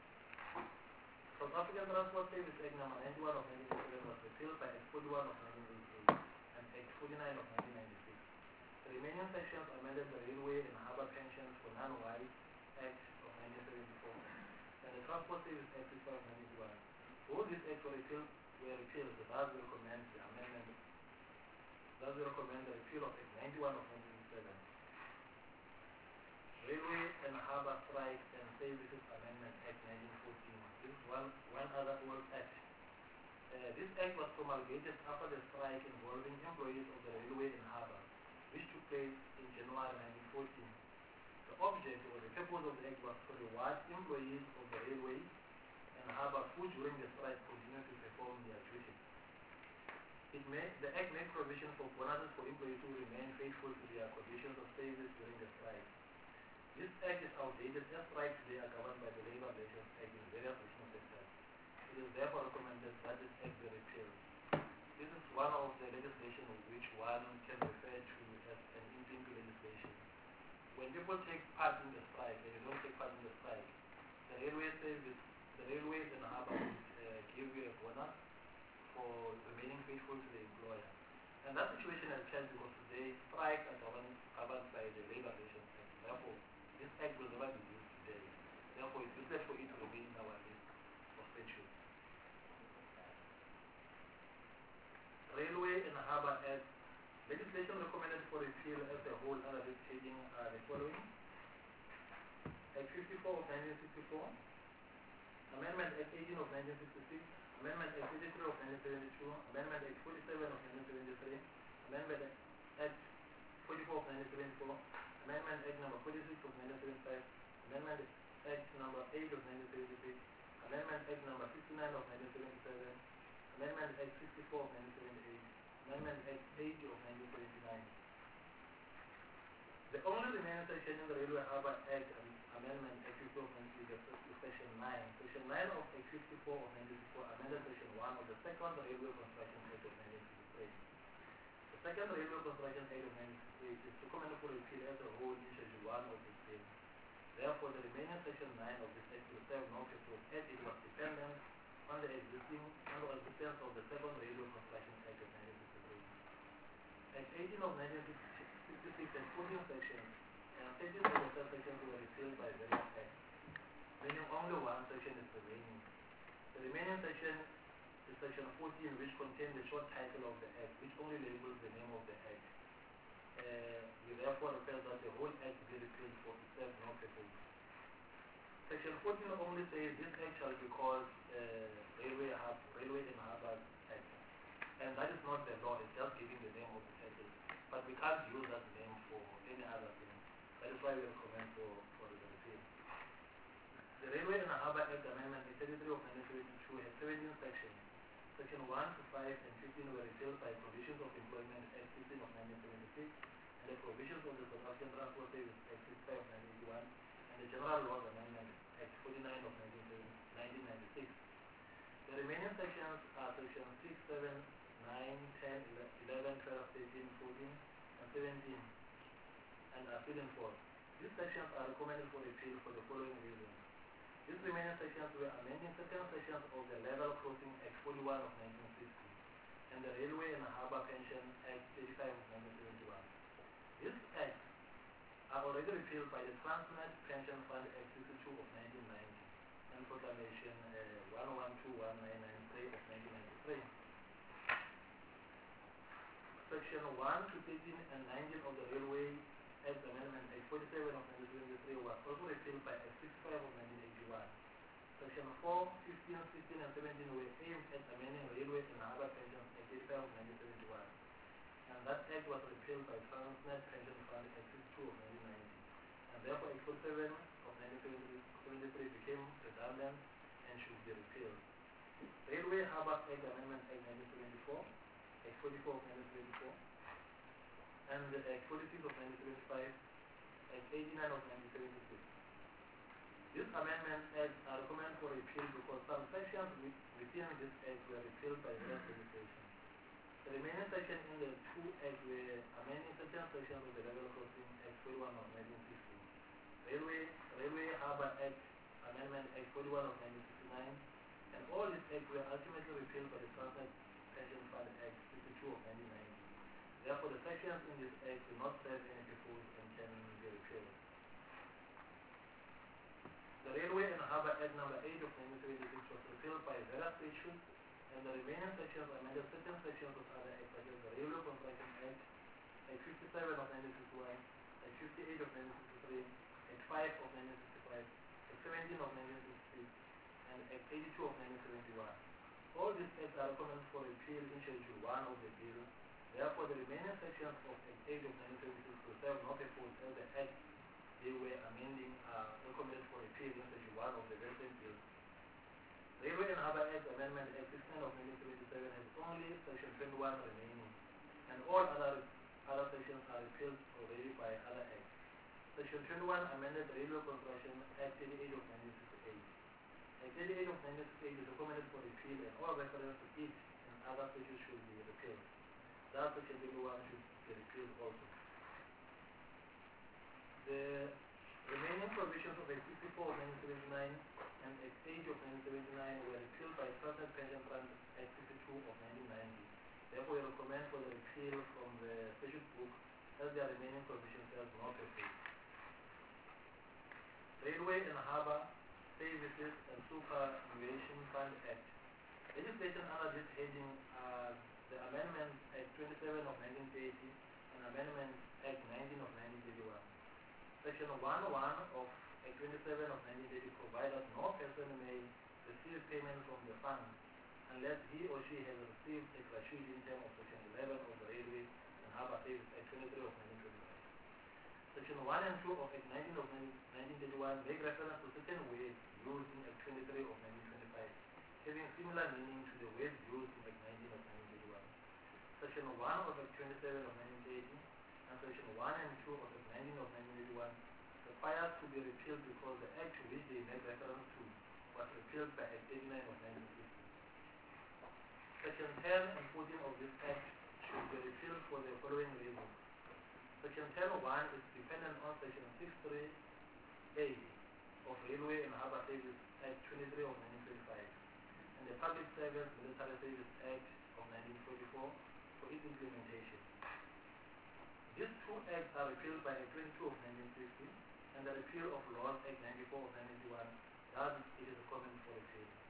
F: South African Transport Service Act number ninety-one of nineteen eighty-seven was repealed by Act forty-one of nineteen eighty-eight and Act forty-nine of nineteen ninety-six. The remaining sections amended the Railway and Harbour Pensions for Non-White Act of nineteen seventy-four and the Transport Service Act sixty-five of nineteen eighty-one. Both these acts were repealed, were repealed, thus we recommend the amendment. Thus we recommend the repeal of Act ninety-one of nineteen eighty-seven. Railway and Harbour Strikes and Services Amendment Act nineteen fourteen. This is one, one other old act. Uh, this act was promulgated after the strike involving employees of the Railway and Harbour, which took place in January nineteen fourteen. The object or the purpose of the act was to reward employees of the Railway and Harbour who during the strike continued to perform their duties. It may, the act makes provision for bonuses for employees who remain faithful to their conditions of service during the strike. This act is outdated as strikes today are governed by the Labour Relations Act in various national sectors. It is therefore recommended that this act be repealed. This is one of the legislation which one can refer to as an interim legislation. When people take part in the strike and you don't take part in the strike, the railway service, the railways and harbour would uh, give you a bonus for remaining faithful to the employer. And that situation has changed because today strikes are governed, governed by the Labour Relations Act. Therefore, this act will never be used today. Therefore, it's useless for it to remain in our list of statutes. Railway and Harbour Act. Legislation recommended for repeal as a whole under this heading are the following. Act fifty-four of nineteen sixty-four, Amendment Act eighteen of nineteen sixty-six, Amendment Act eighty-three of nineteen seventy-two, Amendment Act forty-seven of nineteen seventy-three, Amendment Act forty-four of nineteen seventy-four, Amendment Act number forty-six of nineteen seventy-five, Amendment Act number eight of nineteen seventy-six, Amendment Act number fifty-nine of nineteen seventy-seven, Amendment Act sixty-four of nineteen seventy-eight, Amendment Act eighty of nineteen seventy-nine. The only remaining section in the Railway Harbour Act and Amendment Act fifty-four of nineteen seventy-four is Section nine. Section nine of Act fifty-four of nineteen sixty-four amended Section one of the Second Railway Construction Act of nineteen sixty-three. The Second Railway Construction Act of nineteen sixty-three is recommended for repeal as a whole in Schedule one of this bill. Therefore, the remaining Section nine of this Act will serve no purpose as it was dependent on the existing on the existence of the Second Railway Construction Act of nineteen sixty-three. Act eighteen of nineteen sixty-six and fourteen sections and thirteen of the subsections were repealed by various acts, meaning only one section is remaining. The remaining section is Section fourteen, which contains the short title of the Act, which only labels the name of the Act. Uh, we therefore request that the whole Act be repealed for it serves no purpose. Section fourteen only says this Act shall be called uh, Railway, Hub, Railway and Harbour Act. And that is not the law, it's just giving the name of the title. But we can't use that name for any other thing. That is why we recommend for, for the repeal. The Railway and Harbour Act Amendment thirty-three of nineteen seventy-two has seventeen sections. Section one to five and fifteen were repealed by Provisions of Employment Act fifteen of nineteen seventy-six and the Provisions of the South African Transport Service Act fifty-five of nineteen eighty-one and the General Laws Amendment Act forty-nine of nineteen ninety-six. The remaining sections are Section six, seven, nine, ten, eleven, twelve, thirteen, fourteen, and seventeen and are still in force. These sections are recommended for repeal for the following reasons. These remaining sections were amending certain sections of the Level Crossing Act forty-one of nineteen sixty and the Railway and Harbour Pension Act thirty-five of nineteen seventy-one. These acts are already repealed by the Transnet Pension Fund Act sixty-two of nineteen ninety and Proclamation uh, one one two one nine nine three of nineteen ninety-three. Section one to thirteen and nineteen of the Railway Act Amendment Act forty-seven of nineteen seventy-three was also repealed by Act sixty-five of nineteen eighty-one. Section four, fifteen, sixteen, and seventeen were aimed at amending Railway and Harbour Pensions Act eighty-five of nineteen seventy-one. And that act was repealed by Transnet Pension Fund Act sixty-two of nineteen ninety. And therefore Act forty-seven of nineteen seventy-three became redundant and should be repealed. Railway Harbour Act Amendment Act nineteen seventy-four, Act forty-four of nineteen seventy-four, and the Act forty-six of nineteen seventy-five, Act eighty-nine of nineteen seventy-six. These amendments acts are recommended for repeal because some sections within this act were repealed by the legislation. The remaining sections in the two acts were amending certain sections of the Level Crossing Act forty-one of nineteen sixty, Railway, Railway Harbour Act Amendment Act forty-one of nineteen sixty-nine, and all these acts were ultimately repealed by the Transnet Pension Fund Act sixty-two of nineteen ninety. Therefore, the sections in this act do not serve any purpose and can be repealed. The Railway and Harbour Act number eight of nineteen seventy-six was repealed by various statutes, and the remaining sections amended certain sections of other acts such as the Railway Construction Act, Act fifty-seven of nineteen sixty-one, Act fifty-eight of nineteen sixty-three, Act five of nineteen sixty-five, Act seventeen of nineteen sixty-six, and Act eighty-two of nineteen seventy-one. All these acts are recommended for repeal in Schedule one of the bill. Therefore, the remaining sections of Act eight of nineteen seventy-six will serve no purpose as the act they were amending are recommended for repeal in Schedule one of the very same bill. Railway and Harbour Act Amendment Act sixteen of nineteen seventy-seven has only Section twenty-one remaining, and all other other sections are repealed already by other acts. Section twenty-one amended the Railway Construction Act thirty-eight of nineteen sixty-eight. Act thirty-eight of nineteen sixty-eight is recommended for repeal, and all reference to it and other statutes should be repealed. That Section twenty-one should be repealed also. The remaining provisions of Act sixty-four of nineteen seventy-nine and Act eight of nineteen seventy-nine were repealed by Transnet Pension Fund Act sixty-two of nineteen ninety. Therefore, we recommend for the repeal from the statute book as their remaining provisions as not repealed. Railway and Harbour Services and Superannuation Fund Act. Legislation under this heading are the Amendment Act twenty-seven of nineteen thirty and Amendment Act nineteen of nineteen thirty-one. Section one oh one of Act twenty-seven of nineteen thirty provides that no person may receive payment from the fund unless he or she has received a gratuity in terms of Section eleven of the Railway and Harbour Service Act twenty-three of nineteen twenty-five. Section one and two of Act nineteen of nineteen thirty-one make reference to certain words used in Act twenty-three of nineteen twenty-five, having similar meaning to the words used in Act nineteen of nineteen thirty-one. Section one of Act twenty-seven of nineteen thirty and Section one and two of Act nineteen of nineteen thirty-one requires to be repealed because the act to which they make reference to was repealed by Act eighty-nine of nineteen sixty. Section ten and fourteen of this act should be repealed for the following reasons. Section ten point one is dependent on Section sixty-three A of Railway and Harbour Service Act twenty-three of nineteen twenty-five and the Public Service Military Service Act of nineteen forty-four for its implementation. These two acts are repealed by Act twenty-two of nineteen sixty and the repeal of Laws Act ninety-four of nineteen eighty-one, thus it is recommended for repeal.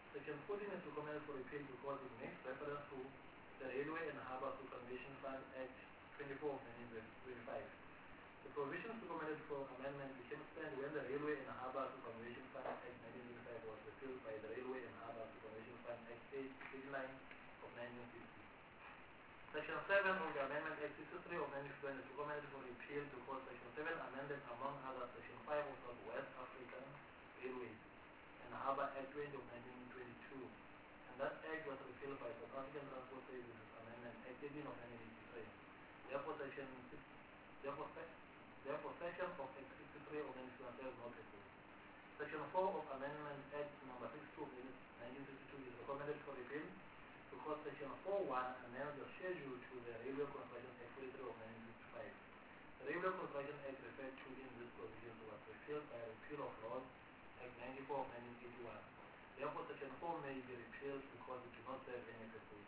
F: Section fourteen is recommended for repeal because it makes reference to the Railway and Harbour Superannuation Fund Act twenty-four of nineteen twenty-five. The provisions recommended for amendment became stand when the Railway and Harbour Superannuation Fund Act nineteen twenty-five was repealed by the Railway and Harbour Superannuation Fund Act eighty-nine of nineteen fifty. Section seven of the Amendment Act sixty-three of nineteen fifty is recommended for repeal because Section seven amended among others Section five of the West African Railways and Harbour Act twenty of nineteen twenty-two, and that act was repealed by South African Transport Services Amendment Act eighteen of nineteen eighty-three. Therefore, Section therefore, therefore Section of Act sixty-three of nineteen fifty-seven is not repealed. Section four of Amendment Act number sixty-two of nineteen sixty-two is recommended for repeal because Section four point one amends the schedule to the Railway Construction Act forty-three of nineteen fifty-five. The Railway Construction Act referred to in this provision was repealed by repeal of laws Act ninety-four of nineteen eighty-one. Therefore, Section four may be repealed because it does not serve any purpose.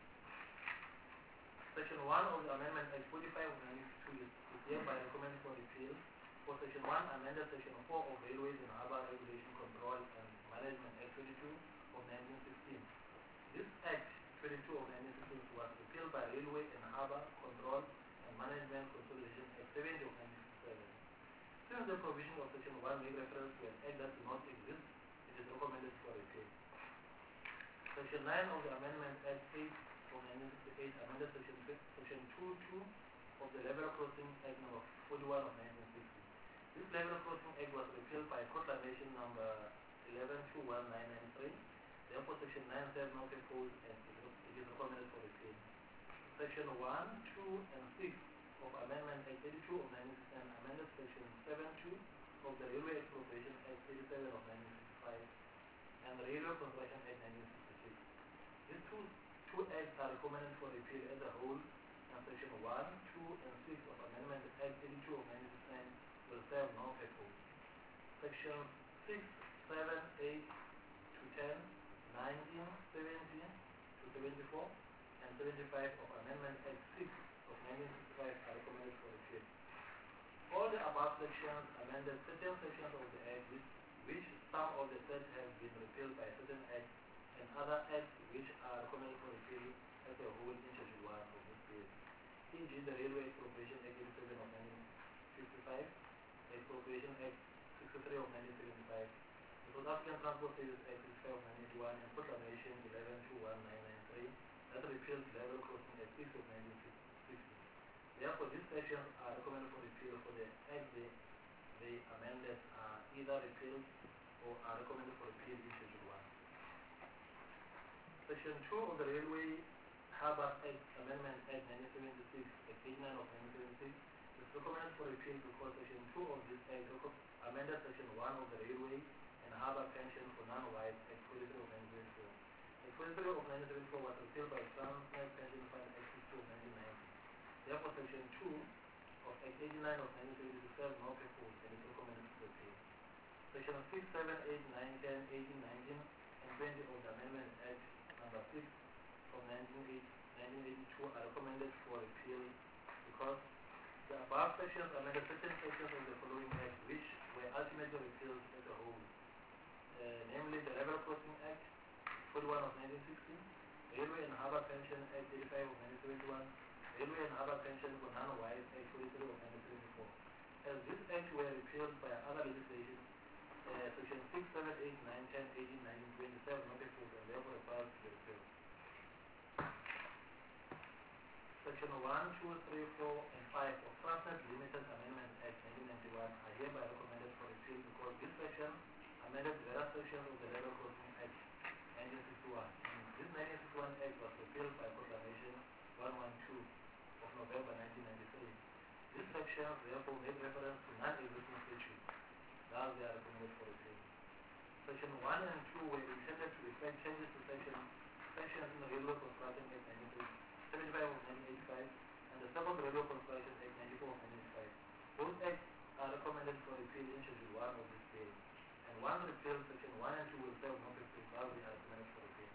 F: Section one of the Amendment Act forty-five of nineteen fifty-two is, is hereby recommended for repeal for Section one amended Section four of Railways and Harbour Regulation Control and Management Act twenty-two of nineteen sixteen. This Act twenty-two of nineteen sixteen was repealed by Railway and Harbour Control and Management Consolidation Act seventy of nineteen fifty-seven. Since the provision of Section one made reference to an act that does not exist, it is recommended for repeal. Section nine of the Amendment Act eight of nineteen sixty-eight amended Section, Section two two of the Level Crossing Act number forty-one of nineteen sixty. This Level Crossing Act was repealed by Proclamation number eleven two one nine nine three. Therefore, Section nine says no proposed and it is recommended for repeal. Section one, two, and six of Amendment Act eighty-two of nineteen sixty-nine amended Section seven two of the Railway Expropriation Act eighty-seven of nineteen sixty-five and the Railway Construction Act nineteen sixty-six. These two, two acts are recommended for repeal as a whole, and Section one, two, and six of Amendment Act eighty-two of nineteen sixty-nine will serve no purpose. Sections six, seven, eight to ten, nineteen, seventeen to seventy-four, and seventy-five of Amendment Act six of nineteen sixty-five are recommended for repeal. All the above sections amended certain sections of the Act which, which some of the sets have been repealed by certain acts and other acts which are recommended for repeal as a whole in Schedule one of this bill. for example the Railway Expropriation Act eighty-seven of nineteen fifty-five, Expropriation Act sixty-three of nineteen seventy-five, the South African Transport Services Act sixty-five of nineteen eighty-one, and Proclamation eleven two one nine nine three that repealed Level Crossing Act six of nineteen sixty. Therefore, these sections are recommended for repeal for the act they, they amended are either repealed or are recommended for repeal in Schedule one. Section two of the Railway Harbour Act Amendment Act nineteen seventy-six, Act eighty-nine of nineteen seventy-six, is recommended for repeal because Section two of this Act amended Section one of the Railway and Harbour Pension for non-whites Act forty-three of nineteen seventy-four. Act forty-three of nineteen seventy-four was repealed by Transnet Pension Fund Act sixty of nineteen ninety. Therefore, Section two of Act eighty-nine of nineteen seventy-six serves no purpose and is recommended for repeal. Section six, seven, eight, nine, ten, eighteen, nineteen, and twenty of the Amendment Act number six of nineteen eighty-two are recommended for repeal because the above sections amended certain sections of the following Act which were ultimately repealed as a whole, uh, namely the Level Crossing Act forty-one of nineteen sixty, Railway and Harbour Pension Act eighty-five of nineteen seventy-one, Railway and Harbour Pension for non-whites Act forty-three of nineteen seventy-four. As these acts were repealed by other legislation, uh, Section six, seven, eight, nine, ten, eighteen, nineteen, twenty serve no purpose and therefore required to be repealed. Section one, two, three, four, and five of Transnet Limited Amendment Act nineteen ninety-one are hereby recommended for repeal because this section amended various sections of the Level Crossing Act nineteen sixty-one. And this nineteen sixty-one Act was repealed by Proclamation one twelve of November nineteen ninety-three. These sections therefore made reference to non-existing statutes. Thus they are recommended for repeal. Section one and two were intended to effect changes to section, sections in the Railway Construction Act nineteen seventy-five of nineteen eighty-five and the Second Railway Construction Act ninety-four of nineteen eighty-five. Both acts are recommended for repeal in Schedule one of this bill. And once repealed, Section one and two will serve no purpose, thus they are recommended for repeal.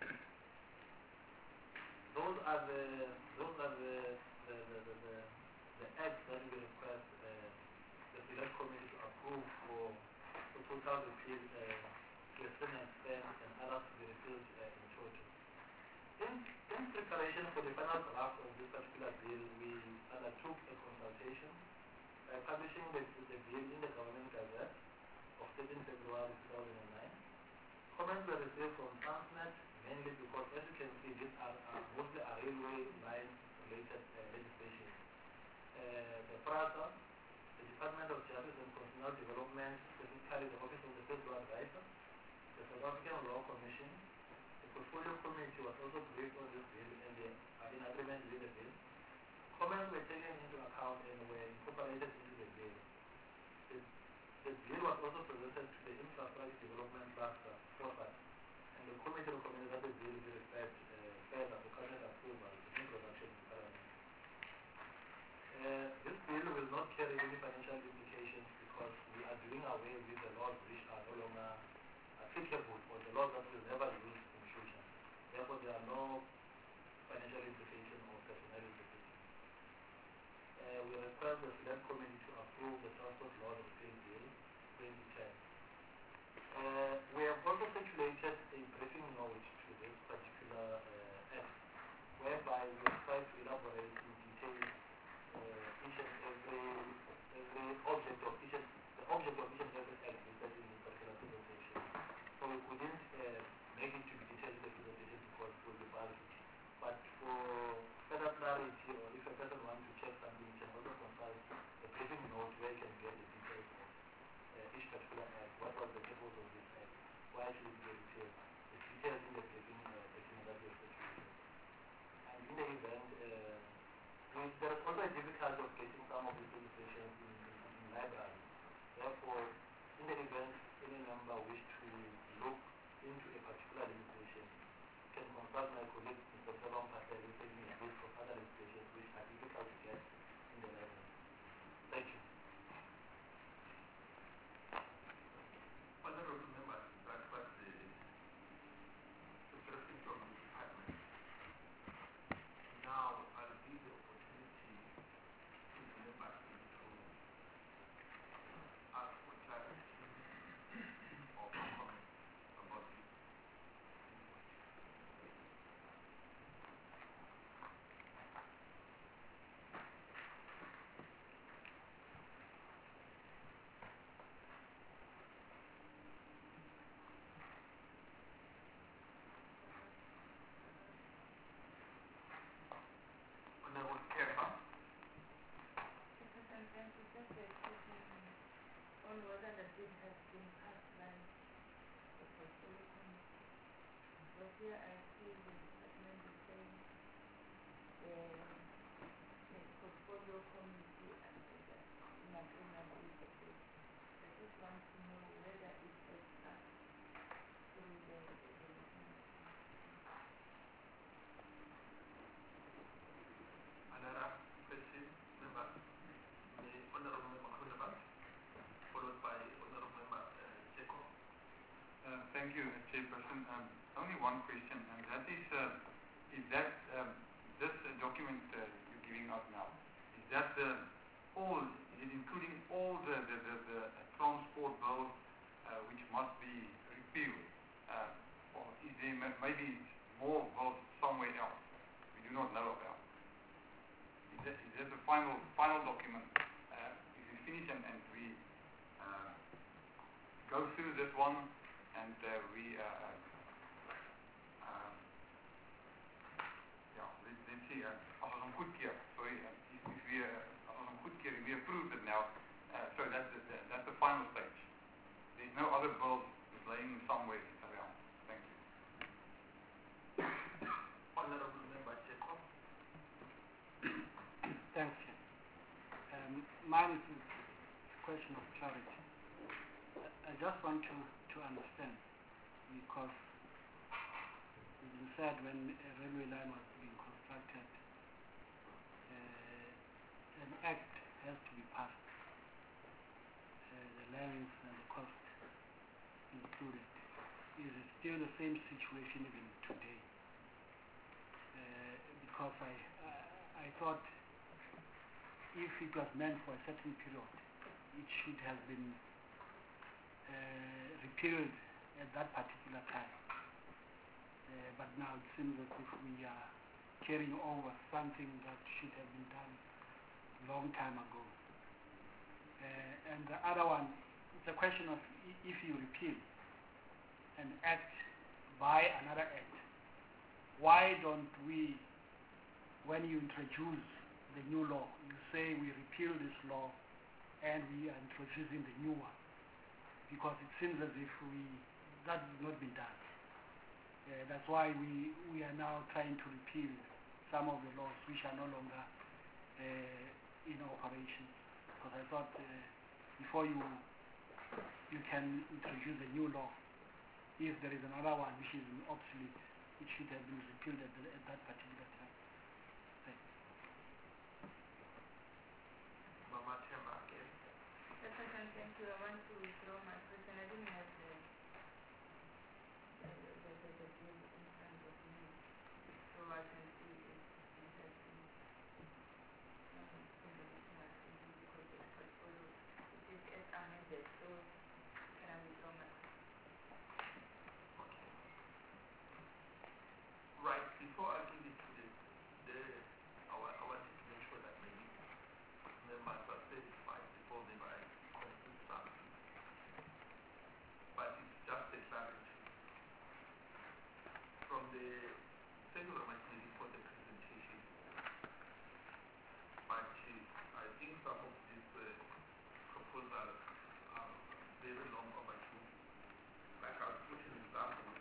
F: Those are the those are the the the, the, the, the acts that we request uh, the Select Committee to approve for, for total repeal uh, Western Stand and others to be repealed uh, in total. In, in preparation for the final draft of this particular bill, we undertook a consultation by publishing the, the bill in the Government Gazette of thirteenth February two thousand nine. Comments were received from Transnet, mainly because, as you can see, these are, are mostly are railway line related uh, legislation. Uh, the PRASA, the Department of Justice and Constitutional Development, specifically the Office of the First Law Advisor, the South African Law Commission, the Portfolio Committee was also briefed on this bill and they are in agreement with the bill. Comments were taken into account and were incorporated into the bill. The, the bill was also presented to the Infrastructure Development Cluster, FORFAT, and the committee recommended that the bill be referred uh, further for cabinet approval and introduction in Parliament. Uh, this bill will not carry any financial implications because we are doing away with the laws which are no longer applicable or the laws that will never use in future. Therefore, there are no financial implications or personnel implications. Uh, we request the Select Committee to approve the Transport Law Repeal Bill twenty ten. Uh, we have also circulated a briefing note to this particular uh, act, whereby we have tried to elaborate in detail uh, each and every, every object of each and, the object of each and every act listed in this particular presentation. So we couldn't uh, make it to be detailed in the presentation because it will be bulky. But for further clarity, or if a person wants to check something, you can also consult the briefing note where you can get the details of uh, each particular act, what was the purpose of this act, why should it be repealed, the details in the briefing uh, document that we have circulated. And in the event, uh, we, there is also a difficulty of getting some of these legislations in, in, in libraries. Therefore, in the event any member wish to look into a particular legislation, can consult my colleague Mister Salom Patel, who sent me a list of other legislations which are difficult to get in the library. Thank you.
A: Honorable members, that was the, the briefing from the department. Now I'll give the opportunity to the members to ask for clarity or comment about this. Honorable Kemba.
D: Secretary, thank you. Just a question on whether the bill has been passed by the Portfolio Committee. Because here I see the department is saying the, the Portfolio Committee and the, in agreement with the bill. I just want to know whether it has passed through the, the development.
A: Another question, member, the Honorable Member Hunabak, followed by Honorable Member uh, Jacob.
E: Uh, thank you, Chairperson. Um, only one question, and that is, uh, is that um, this uh, document uh, you're giving out now, is that uh, all, is it including all the, the, the, the transport bills uh, which must be repealed? Uh, or is there maybe more bills somewhere else we do not know about? Is that, is that the final final document? Uh, if we finish and, and we uh, go through this one and uh, we uh, uh, ja, let, let's see, uh, as ons hom goedkeur, sorry, uh, if, if we uh, as ons hom goedkeur, we approve it now, uh, so that's the, the, that's the final stage. There's no other bills laying somewhere around. Thank you.
A: Honorable Member Jacob.
C: Thanks, Chair. Um, mine is a question of clarity. I, I just want to, to understand, because it's been said when a railway line was being constructed, uh, an act has to be passed, uh, the length and the cost included. Is it still the same situation even today? Uh, because I, I, I thought if it was meant for a certain period, it should have been uh, repealed at that particular time. Uh, but now it seems as if we are carrying over something that should have been done a long time ago. Uh, and the other one, it's a question of i- if you repeal an act by another act, why don't we, when you introduce the new law, you say we repeal this law and we are introducing the new one? Because it seems as if we, that has not been done. Uh, that's why we, we are now trying to repeal some of the laws which are no longer uh, in operation. Because I thought uh, before you you can introduce a new law, if there is another one which is obsolete, it should have been repealed at, the, at that particular time. Thank you.
A: Mama Temba again.
D: Yes, I can thank you. I want to withdraw my question. I didn't have the, the, the, the, the bill in front of me, so I can see it, it has been um, in the national assembly because the portfolio, it is as amended, so can I withdraw my question?
A: Okay. Right, before I give it to the, the I, wa- I wanted to make sure that maybe members are satisfied before maybe I conclude something. But it's just a clarity. From the thank you very much maybe for the presentation. But uh, I think some of these uh, proposals are very long overdue. Like I'll put an example.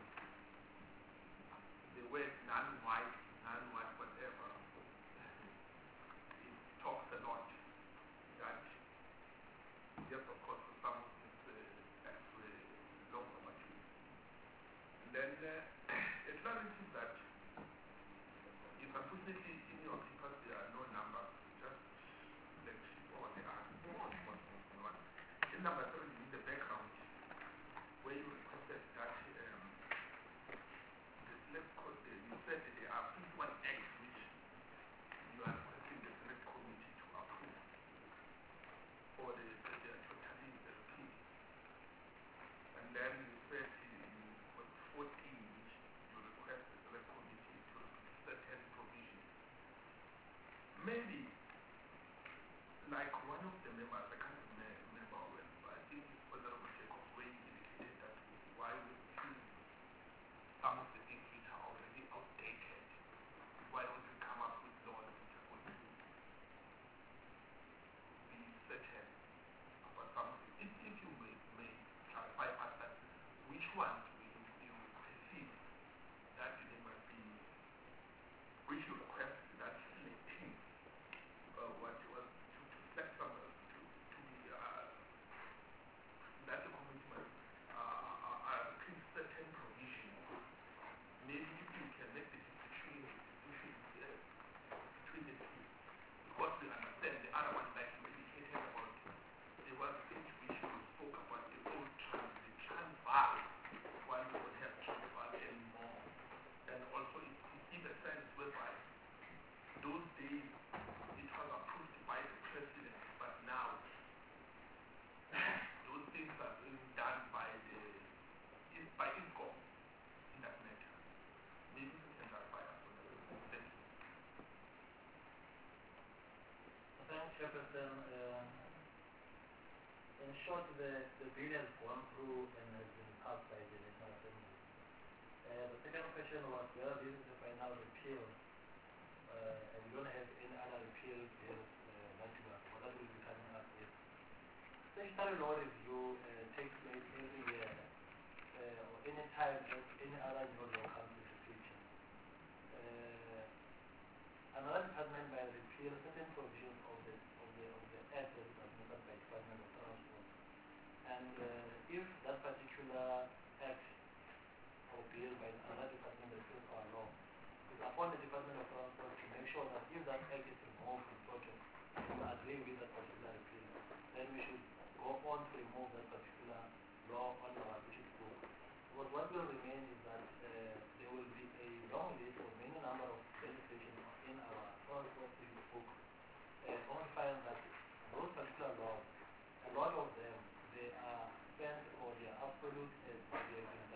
A: The word non-white, non-white, whatever, it talks a lot that, yes, of course, some of these uh, acts were long overdue. And then uh, a clarity that, if unfortunately in your papers there are no numbers, just let or they are in number seven in the background, where you requested that um, the select code, uh, you said that there are fifty-one acts which you are requesting the select committee to approve, or the, the, they are totally repeat. And then you said you got fourteen which you request the select committee to certain provisions. Maybe, like one of the members, I can't remember, well, but I think it's Honorable Jacob Way indicated that why we choose some of the things which are already outdated, why don't we come up with laws which are going to be certain about some of it? If, if you may, may clarify us that which ones you, you perceive that they must be, which you request that selecting uh, what was to, to select some uh, to, to be uh, that the committee must uh, uh, uh, keep certain provisions. Maybe if you can make the distinction between uh, between the two, because we understand the other one, like you indicated about, there was things which you spoke about the old trans, the transvaal, while we don't have transvaal anymore, and also it is in a sense whereby those days it was approved by the president, but now those things are being done by the is by ISCOM in that matter. Maybe we can clarify us on that. Thank you.
F: Thanks, Chairperson. Um, in short, the, the bill has gone through and has been passed by the National Assembly. Uh, the second question was whether this is the final repeal, uh, and we don't have any other repeal bills uh, that we are, or that will be coming up with. Statutory law review uh, takes place every year, uh, or any time that any other new law comes into picture. Uh, another department may repeal certain provisions of the of the of the act that is administered by Department of Transport, and uh, if that particular act or bill by another department repeals our law, it's upon the Department of Transport to make sure that if that act is removed in project, you agree with that particular repeal, then we should go on to remove that particular law on our budget book. Because what will remain is that uh, there will be a long list of many number of legislation in our transport book, uh, only find that those particular laws, a lot of them, they are spent or they are absolute as they have been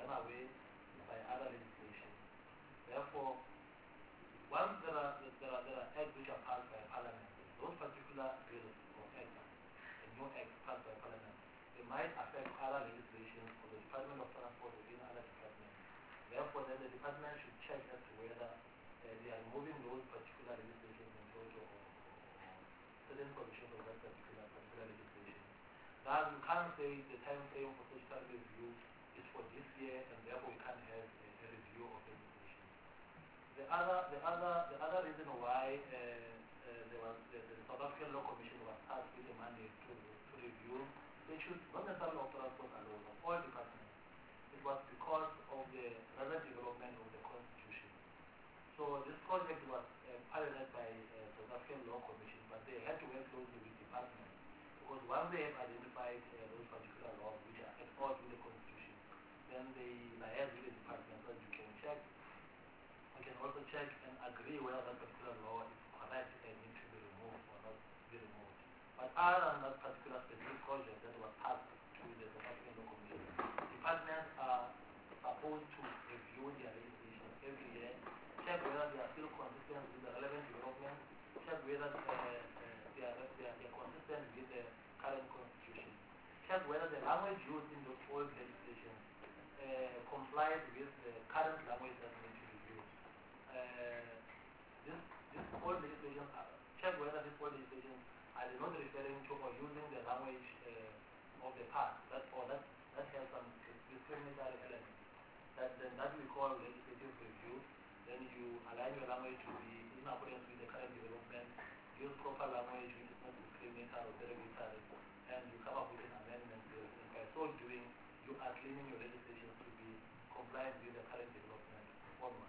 F: new acts passed by Parliament, they might affect other legislation for the Department of Transport within other departments. Therefore, then the department should check as to whether uh, they are removing those particular legislations in total or, or certain provisions of that particular, particular legislation. Now, you can't say the time frame for statutory review is for this year, and therefore we can't have a, a review of legislation. The other, the other, the other reason why uh, uh, there was the, the South African Law Commission was tasked with a mandate to, to review issues, not necessarily of transport alone, of all departments. It was because of the relevant development of the Constitution. So this project was uh, piloted by uh, South African Law Commission, but they had to work closely with departments because once they have identified uh, those particular laws which are at odds with the Constitution, then they liaise with the department so that you can check. You can also check and agree whether that particular law is correct and needs to be removed or not be removed. But other than that particular specific project that was passed to the South African Law Commission, departments are supposed to review their legislation every year, check whether they are still consistent with the relevant development, check whether uh, uh, they, are, they, are, they are consistent with the current Constitution, check whether the language used in the old legislation uh, complies with the current language that needs to be used. Uh, this, this old legislation, uh, check whether this old legislation are they not referring to or using the language uh, of the past, that, or that, that has some discriminatory elements. That, then that we call legislative review. Then you align your language to be in accordance with the current development, use proper language which is not discriminatory or derogatory, and you come up with an amendment bill. And by so doing, you are cleaning your legislation to be compliant with the current development format.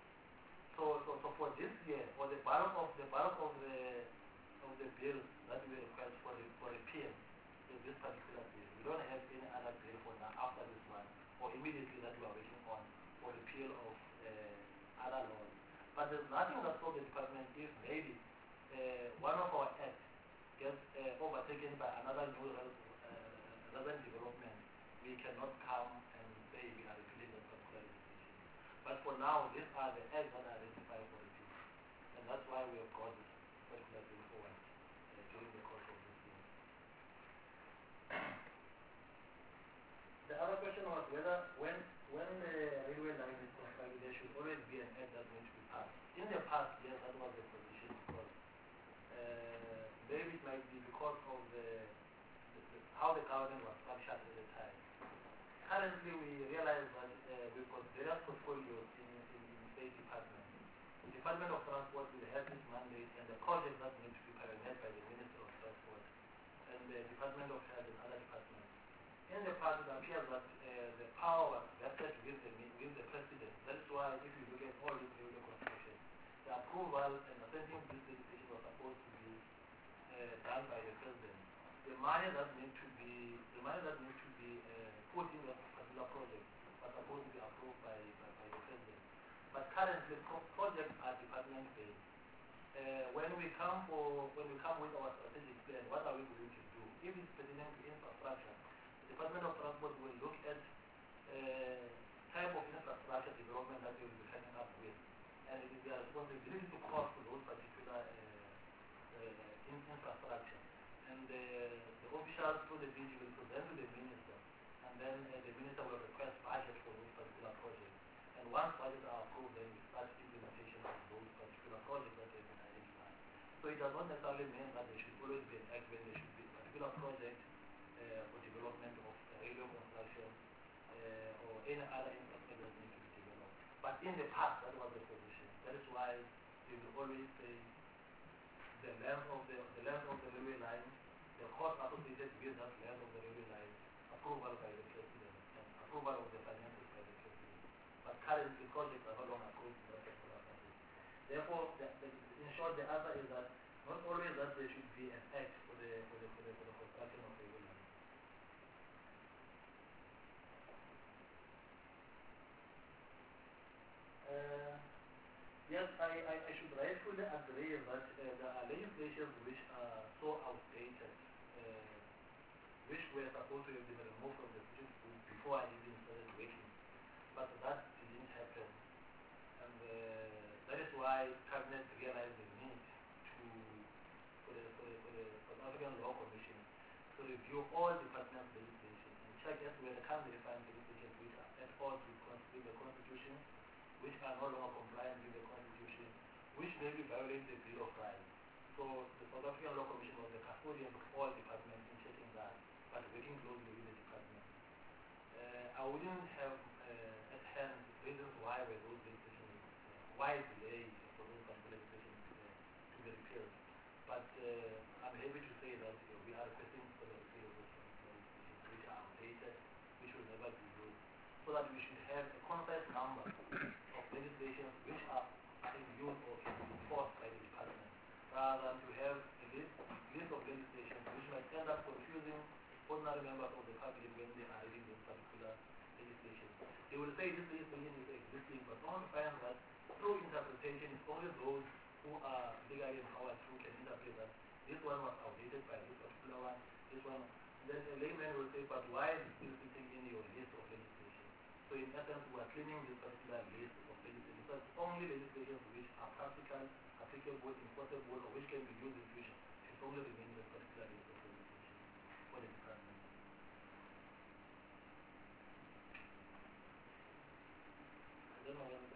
F: So, so, so for this year, for the bulk of the bulk of the of the bill that we request for the, for repeal is this particular bill. We don't have any other bill for now after this one, or immediately that we are working on for repeal of uh, other laws. But there's nothing that stops the department if maybe uh, one of our acts gets uh, overtaken by another new uh, relevant development. We cannot come and say we are repealing that particular legislation. But for now, these are the acts that are identified for repeal. And that's why we have got this particular bill forward uh, during the course of this year. The other question was whether when when the railway line is constructed, there should always be an act that needs to be passed. In the past, yes, that was the position because uh, maybe it might be because of the, the, the how the government was structured at the time. Currently, we realize that uh, we've got various portfolios in, in, in the State Department. The Department of Transport will have this mandate and the projects that need to be pioneered by the Minister of Transport and the Department of Health and other departments. In the past, it appears that uh, the power was vested with the, with the President. That's why if you look at all this railway construction, the approval and assenting to this legislation was supposed to be uh, done by the President. The money that needs to be, the money that needs to be uh, put in that particular project was supposed to be approved by, by, by the President. But currently, pro projects are department-based. Uh, when we come for, when we come with our strategic plan, what are we going to do? If it's pertaining to infrastructure, the Department of Transport will look at uh, type of infrastructure development that they will be coming up with, and it is their responsibility to cost those particular uh, uh, in infrastructure. And uh, the officials through the D G will present to the minister, and then uh, the minister will request budget for those particular projects. And once budgets are approved, then we start implementation of those particular projects that have been identified. So it does not necessarily mean that there should always be an act when there should be a particular project uh, for development of uh, railway construction uh, or any other infrastructure that needs to be developed. But in the past, that was the position. That is why we will always say the length of the, the length of the railway line, the cost associated with that length of the railway line, approval by the President, and approval of the finances by the President. But currently, projects are no longer approved in that particular budget. Therefore, the, the, in short, the answer is that not always that there should be an act for the for the for the, for the construction of railway lines. Uh, yes, I, I, I should rightfully agree that uh, there are legislations which are so outdated, uh, which were supposed to have been removed from the statute book before I even started working. But that didn't happen. And uh, that is why Cabinet realized the need to, for the, for the, for the South African Law Commission, to to review all department legislation and check as to whether currently defined legislation which are at odds with, con- with the Constitution, which are no longer compliant with the Constitution, which may be violating the Bill of Rights. So the South African Law Commission was the custodian of all departments in checking that, but working closely with the department. Uh, I wouldn't have uh, at hand reasons why were those legislation, uh, why delay for those particular legislation uh, to be repealed. But uh, I'm happy to say that uh, we are requesting for the repeal of those particular legislation which are outdated, which will never be used, so that we should have a concise number of legislations which are, are in use or can be enforced by the department, rather than to have a list, list of legislation which might end up confusing ordinary members of the public when they are reading this particular legislation. They will say this legislation is existing, but don't find that through interpretation it's only those who are legally empowered who can interpret that this one was outdated by this particular one, this one. Then a layman will say, but why is this sitting in your list of legislation? So in essence, we are cleaning this particular list of legislation. So it's only legislation which are practical, applicable, enforceable, or which can be used in future. It's only remain in this particular list of legislation for the department. I don't know whether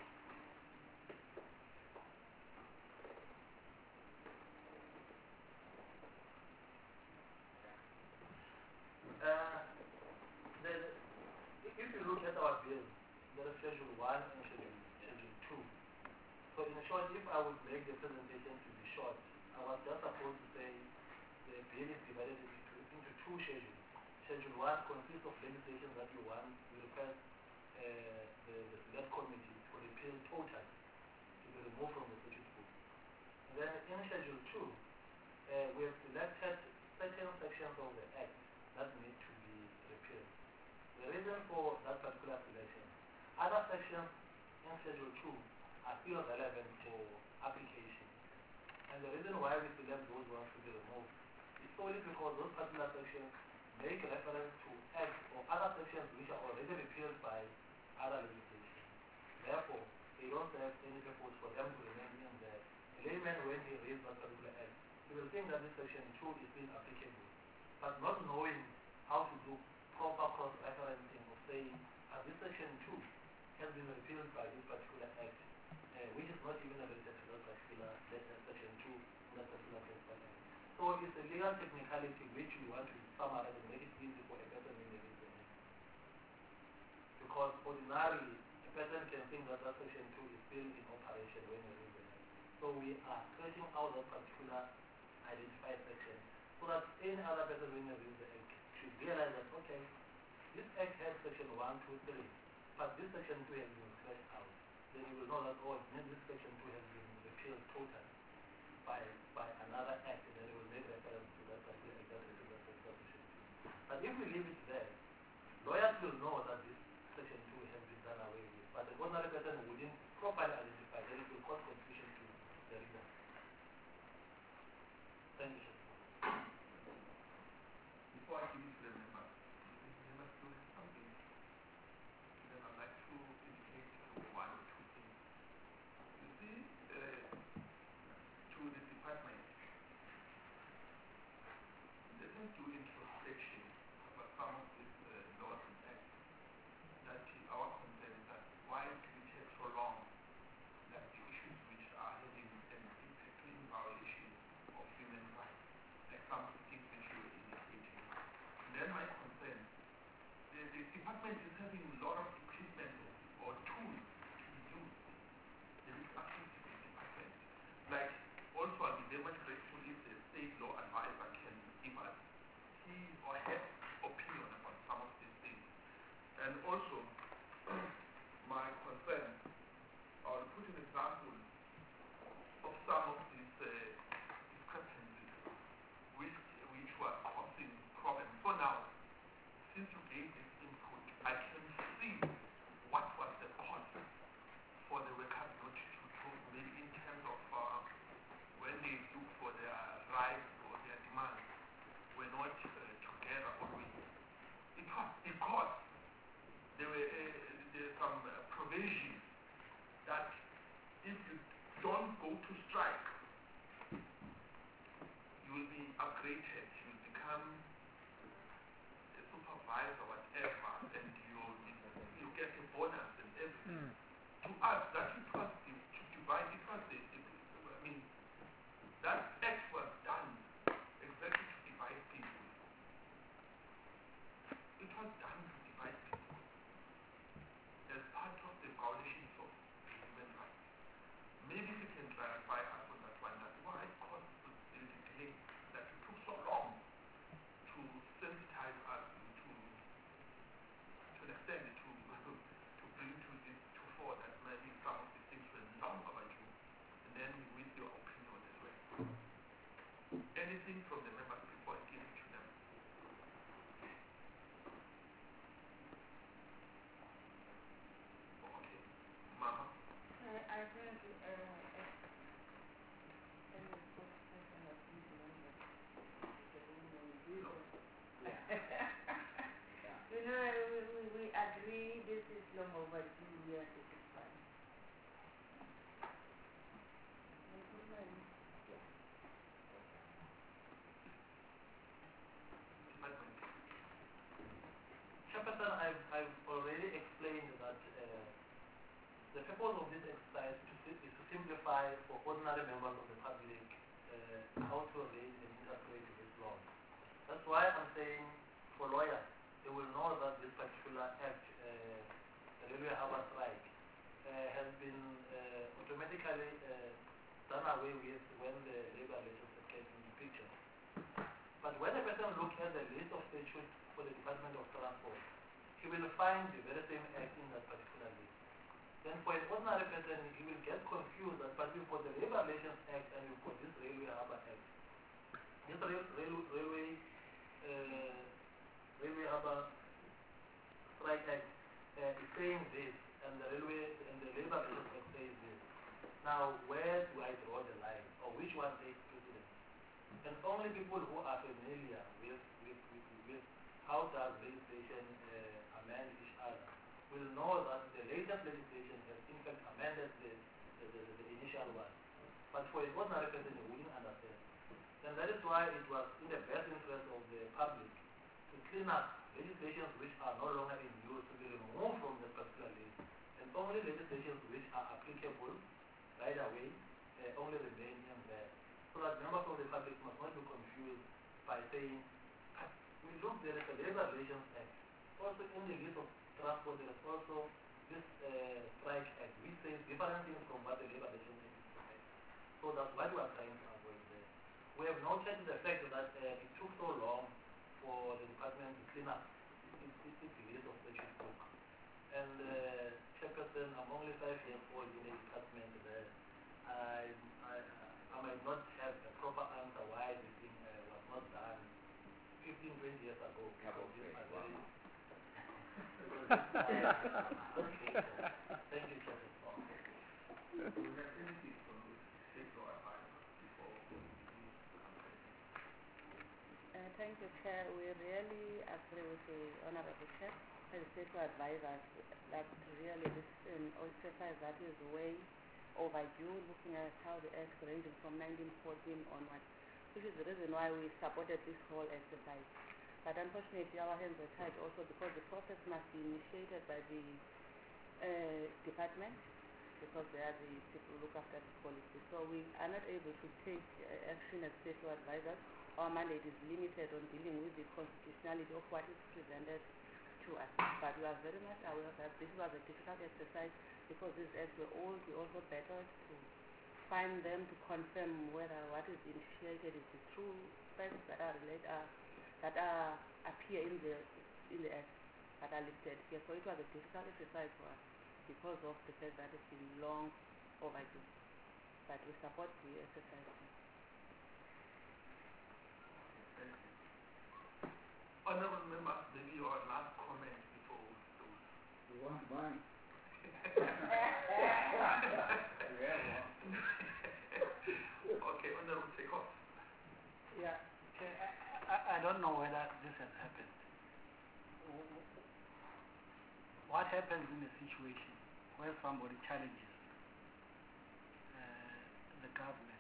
F: Uh, the, if you look at our bill, there is Schedule one and Schedule, schedule two. So in short, if I would make the presentation to be short, I was just supposed to say the bill is divided into, into two schedules. Schedule one consists of legislation that you want, you request uh, the, the select committee to repeal totally, to be removed from the statute book. And then in Schedule two, uh, we have selected certain sections of the Act that need to be repealed. The reason for that particular selection, other sections in Schedule two are still relevant for application. And the reason why we select those ones to be removed is solely because those particular sections make reference to acts or other sections which are already repealed by other legislation. Therefore, they don't have any purpose for them to remain in there. A layman, when he reads that particular act, he will think that this section two is still applicable, but not knowing how to do proper cross-referencing of saying, uh, this section two has been repealed by this particular act, uh, which is not even related to that particular uh, section two in that particular principal act. So it's a legal technicality which we want to summarize and make it easy for a person when they read the act. Because ordinarily, a person can think that that section two is still in operation when they read the act. So we are scratching out that particular identified section, so that any other person when they read the act should realize that, okay, this act has section one, two, three, but this section two has been scratched out. Then you will know that, oh, this section two has been repealed totally by by another act, and then it will make reference to that particular act that repeals that particular section two. But if we leave it there, lawyers will know that this section two has been done away with, but the ordinary person wouldn't properly identify, then it will cause confusion to the reader. Thank you.
A: Before I give it to the members, if the members do have something, then I'd like to indicate one or two things. You see, uh, to the department, let us do introspection about some of these uh, laws and acts. That is our concern is that why do we take so long, that the issues which are having an impact in violation of human rights, like some of the things which you were indicating. And then my concern, the, the department is having a lot of equipment or tools to use. There is assist the department. Like, also I'll be very much grateful if the state law advisor can give us his or her opinion about some of these things. And also, my concern, I'll put an example of some of these uh, discrepancies which, which were causing problems. So now, since you gave this input, I can see what was the cause for the workers not to do, maybe in terms of uh, when they look for their rights or their demands were not uh, together always. It was because there were uh, there are some uh, provisions that if you don't go to strike, you will be upgraded, you will become survive or whatever, and you you get a bonus and everything. To us, that it was the, to divide, it was the, the, the, I mean, that act was done exactly to divide people. It was done to divide people as part of the violations of human rights. Maybe we can clarify us on that one, that why it caused the delay, that it took so long to sensitize us to, to an extent to, to bring to this to fore that maybe some of the things were long overdue, and then with your opinion as well. Anything from the members before I give it to them? Okay. Mama?
D: I, I think uh, uh, any spokesperson of these members, the woman, we
A: No.
D: you know, we, we, we agree this is long overdue, we are satisfied. Yeah.
A: Department.
F: Chairperson, I've, I've already explained that uh, the purpose of this exercise to, si- is to simplify for ordinary members of the public uh, how to read and interpret this law. That's why I'm saying for lawyers, they will know that this particular act, uh, the railway harbour strike, uh, has been uh, automatically uh, done away with when the labour relations came into the picture. But when a person looks at the list of statutes for the Department of Transport, he will find the very same act in that particular list. Then for an ordinary person, he will get confused that but we've got the Labour Relations Act and we've got this Railway Harbour Act. This rail, rail, railway uh, Railway Harbour Strike Act uh, is saying this, and the Railway and the Labour Relations Act says this. Now, where do I draw the line, or which one takes precedence? And only people who are familiar with with, with, with how does legislation uh, amend each other will know that the latest legislation has in fact amended the, the, the, the initial one. But for an ordinary person, you wouldn't understand. And that is why it was in the best interest of the public to clean up legislations which are no longer in use to be removed from the particular list, and only legislations which are applicable right away uh, only remain in there. So that members of the public must not be confused by saying, we look, there is a Labour Relations Act. Also in the list of transport, there is also this uh, Strike Act, which says different things from what the Labour Relations Act is saying. So that's what we are trying to avoid there. We have noted the fact that uh, it took so long for the department to clean up its, its, its list of statute book. And uh, Chairperson, I'm only five years old in the department there. I, I, I might not have a proper answer why the thing uh, was not done fifteen, twenty years ago. Because these are very... Okay, thank you, Chairperson.
A: Do you have anything from the state law advisor before we begin the campaign?
H: Uh, thank you, Chair. We really agree with the Honorable Chair and the state law advisors that really this um, exercise that is way overdue, looking at how the acts ranging from nineteen fourteen onwards, which is the reason why we supported this whole exercise. But unfortunately, our hands are tied also because the process must be initiated by the uh, department, because they are the people who look after the policy. So we are not able to take uh, action as state law advisors. Our mandate is limited on dealing with the constitutionality of what is presented to us. But we are very much aware that this was a difficult exercise because these acts were all we also battled to find them, to confirm whether what is initiated is the true facts that are related, uh, that are appear in the in the act that are listed here. So it was a difficult exercise for us because of the fact that it's been long overdue. But we support the exercise.
A: Thank you. Honorable members, maybe your last comment before we close.
B: You want mine?
A: Okay, Honorable Sekos.
C: Yeah, okay, I, I, I don't know whether this has happened. What happens in a situation where somebody challenges uh, the government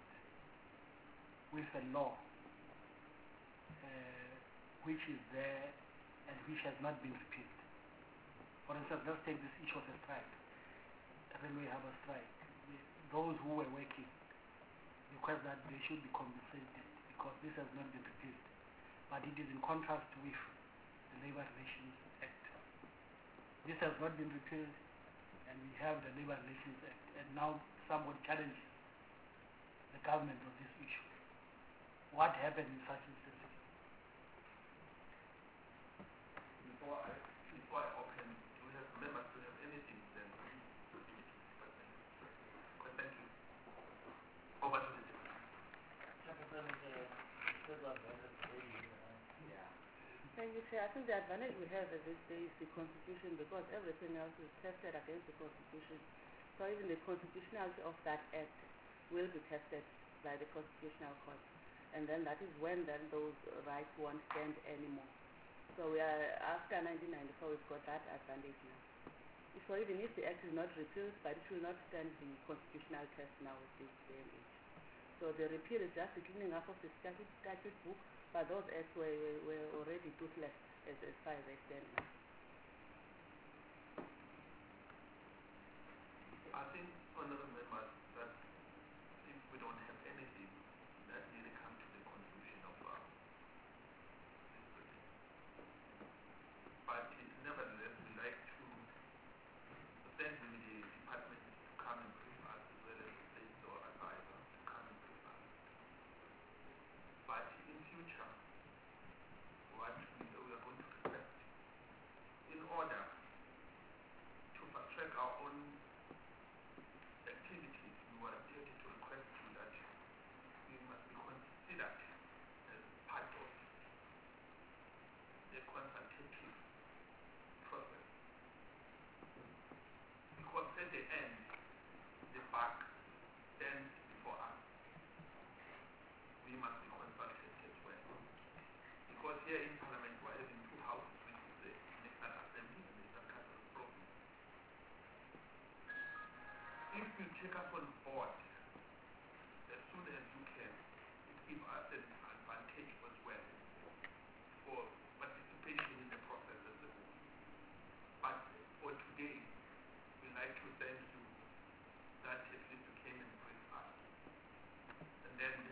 C: with a law uh, which is there and which has not been repealed. For instance, let's take this issue of a strike, a railway harbour strike. Those who were working request that they should be compensated because this has not been repealed. But it is in contrast with the Labour Relations Act. This has not been repealed, and we have the Labour Relations Act, and now somebody challenges the government on this issue. What happened in such instances?
A: Before I, before I open, do we have members to have anything then? Well, thank you. Over to the
F: Chairperson, uh, this was very clear.
B: Yeah.
H: Thank you, Chair. I think the advantage we have at this day is the Constitution because everything else is tested against the Constitution. So even the constitutionality of that act will be tested by the Constitutional Court. And then that is when then those rights won't stand anymore. So we are, after nineteen ninety-four, we've got that advantage now. So even if the act is not repealed, but it will not stand the constitutional test now at this day and age. So the repeal is just the cleaning up of the statute, statute book, but those acts were, were, were already toothless as, as far as they stand now.
A: I think, honorable members, that if we don't have anything, that really comes to the conclusion of uh, this briefing. But it, nevertheless, we like to send maybe the department to come and brief us as well as the state or advisor to come and brief us. But in future, what we, we are going to request, in order to fast-track our own activities, we were able to request you that we must be considered as part of the consultative process. Because at the end, the buck stands before us. We must be consulted as well. Because here in Parliament, we are having two houses, which is the National Assembly and the National Council of Province. If you take us on board as soon as you can, it gives us an advantage as well for participation in the process as a whole. But for today, we'd like to thank you that at least you came and briefed us. And then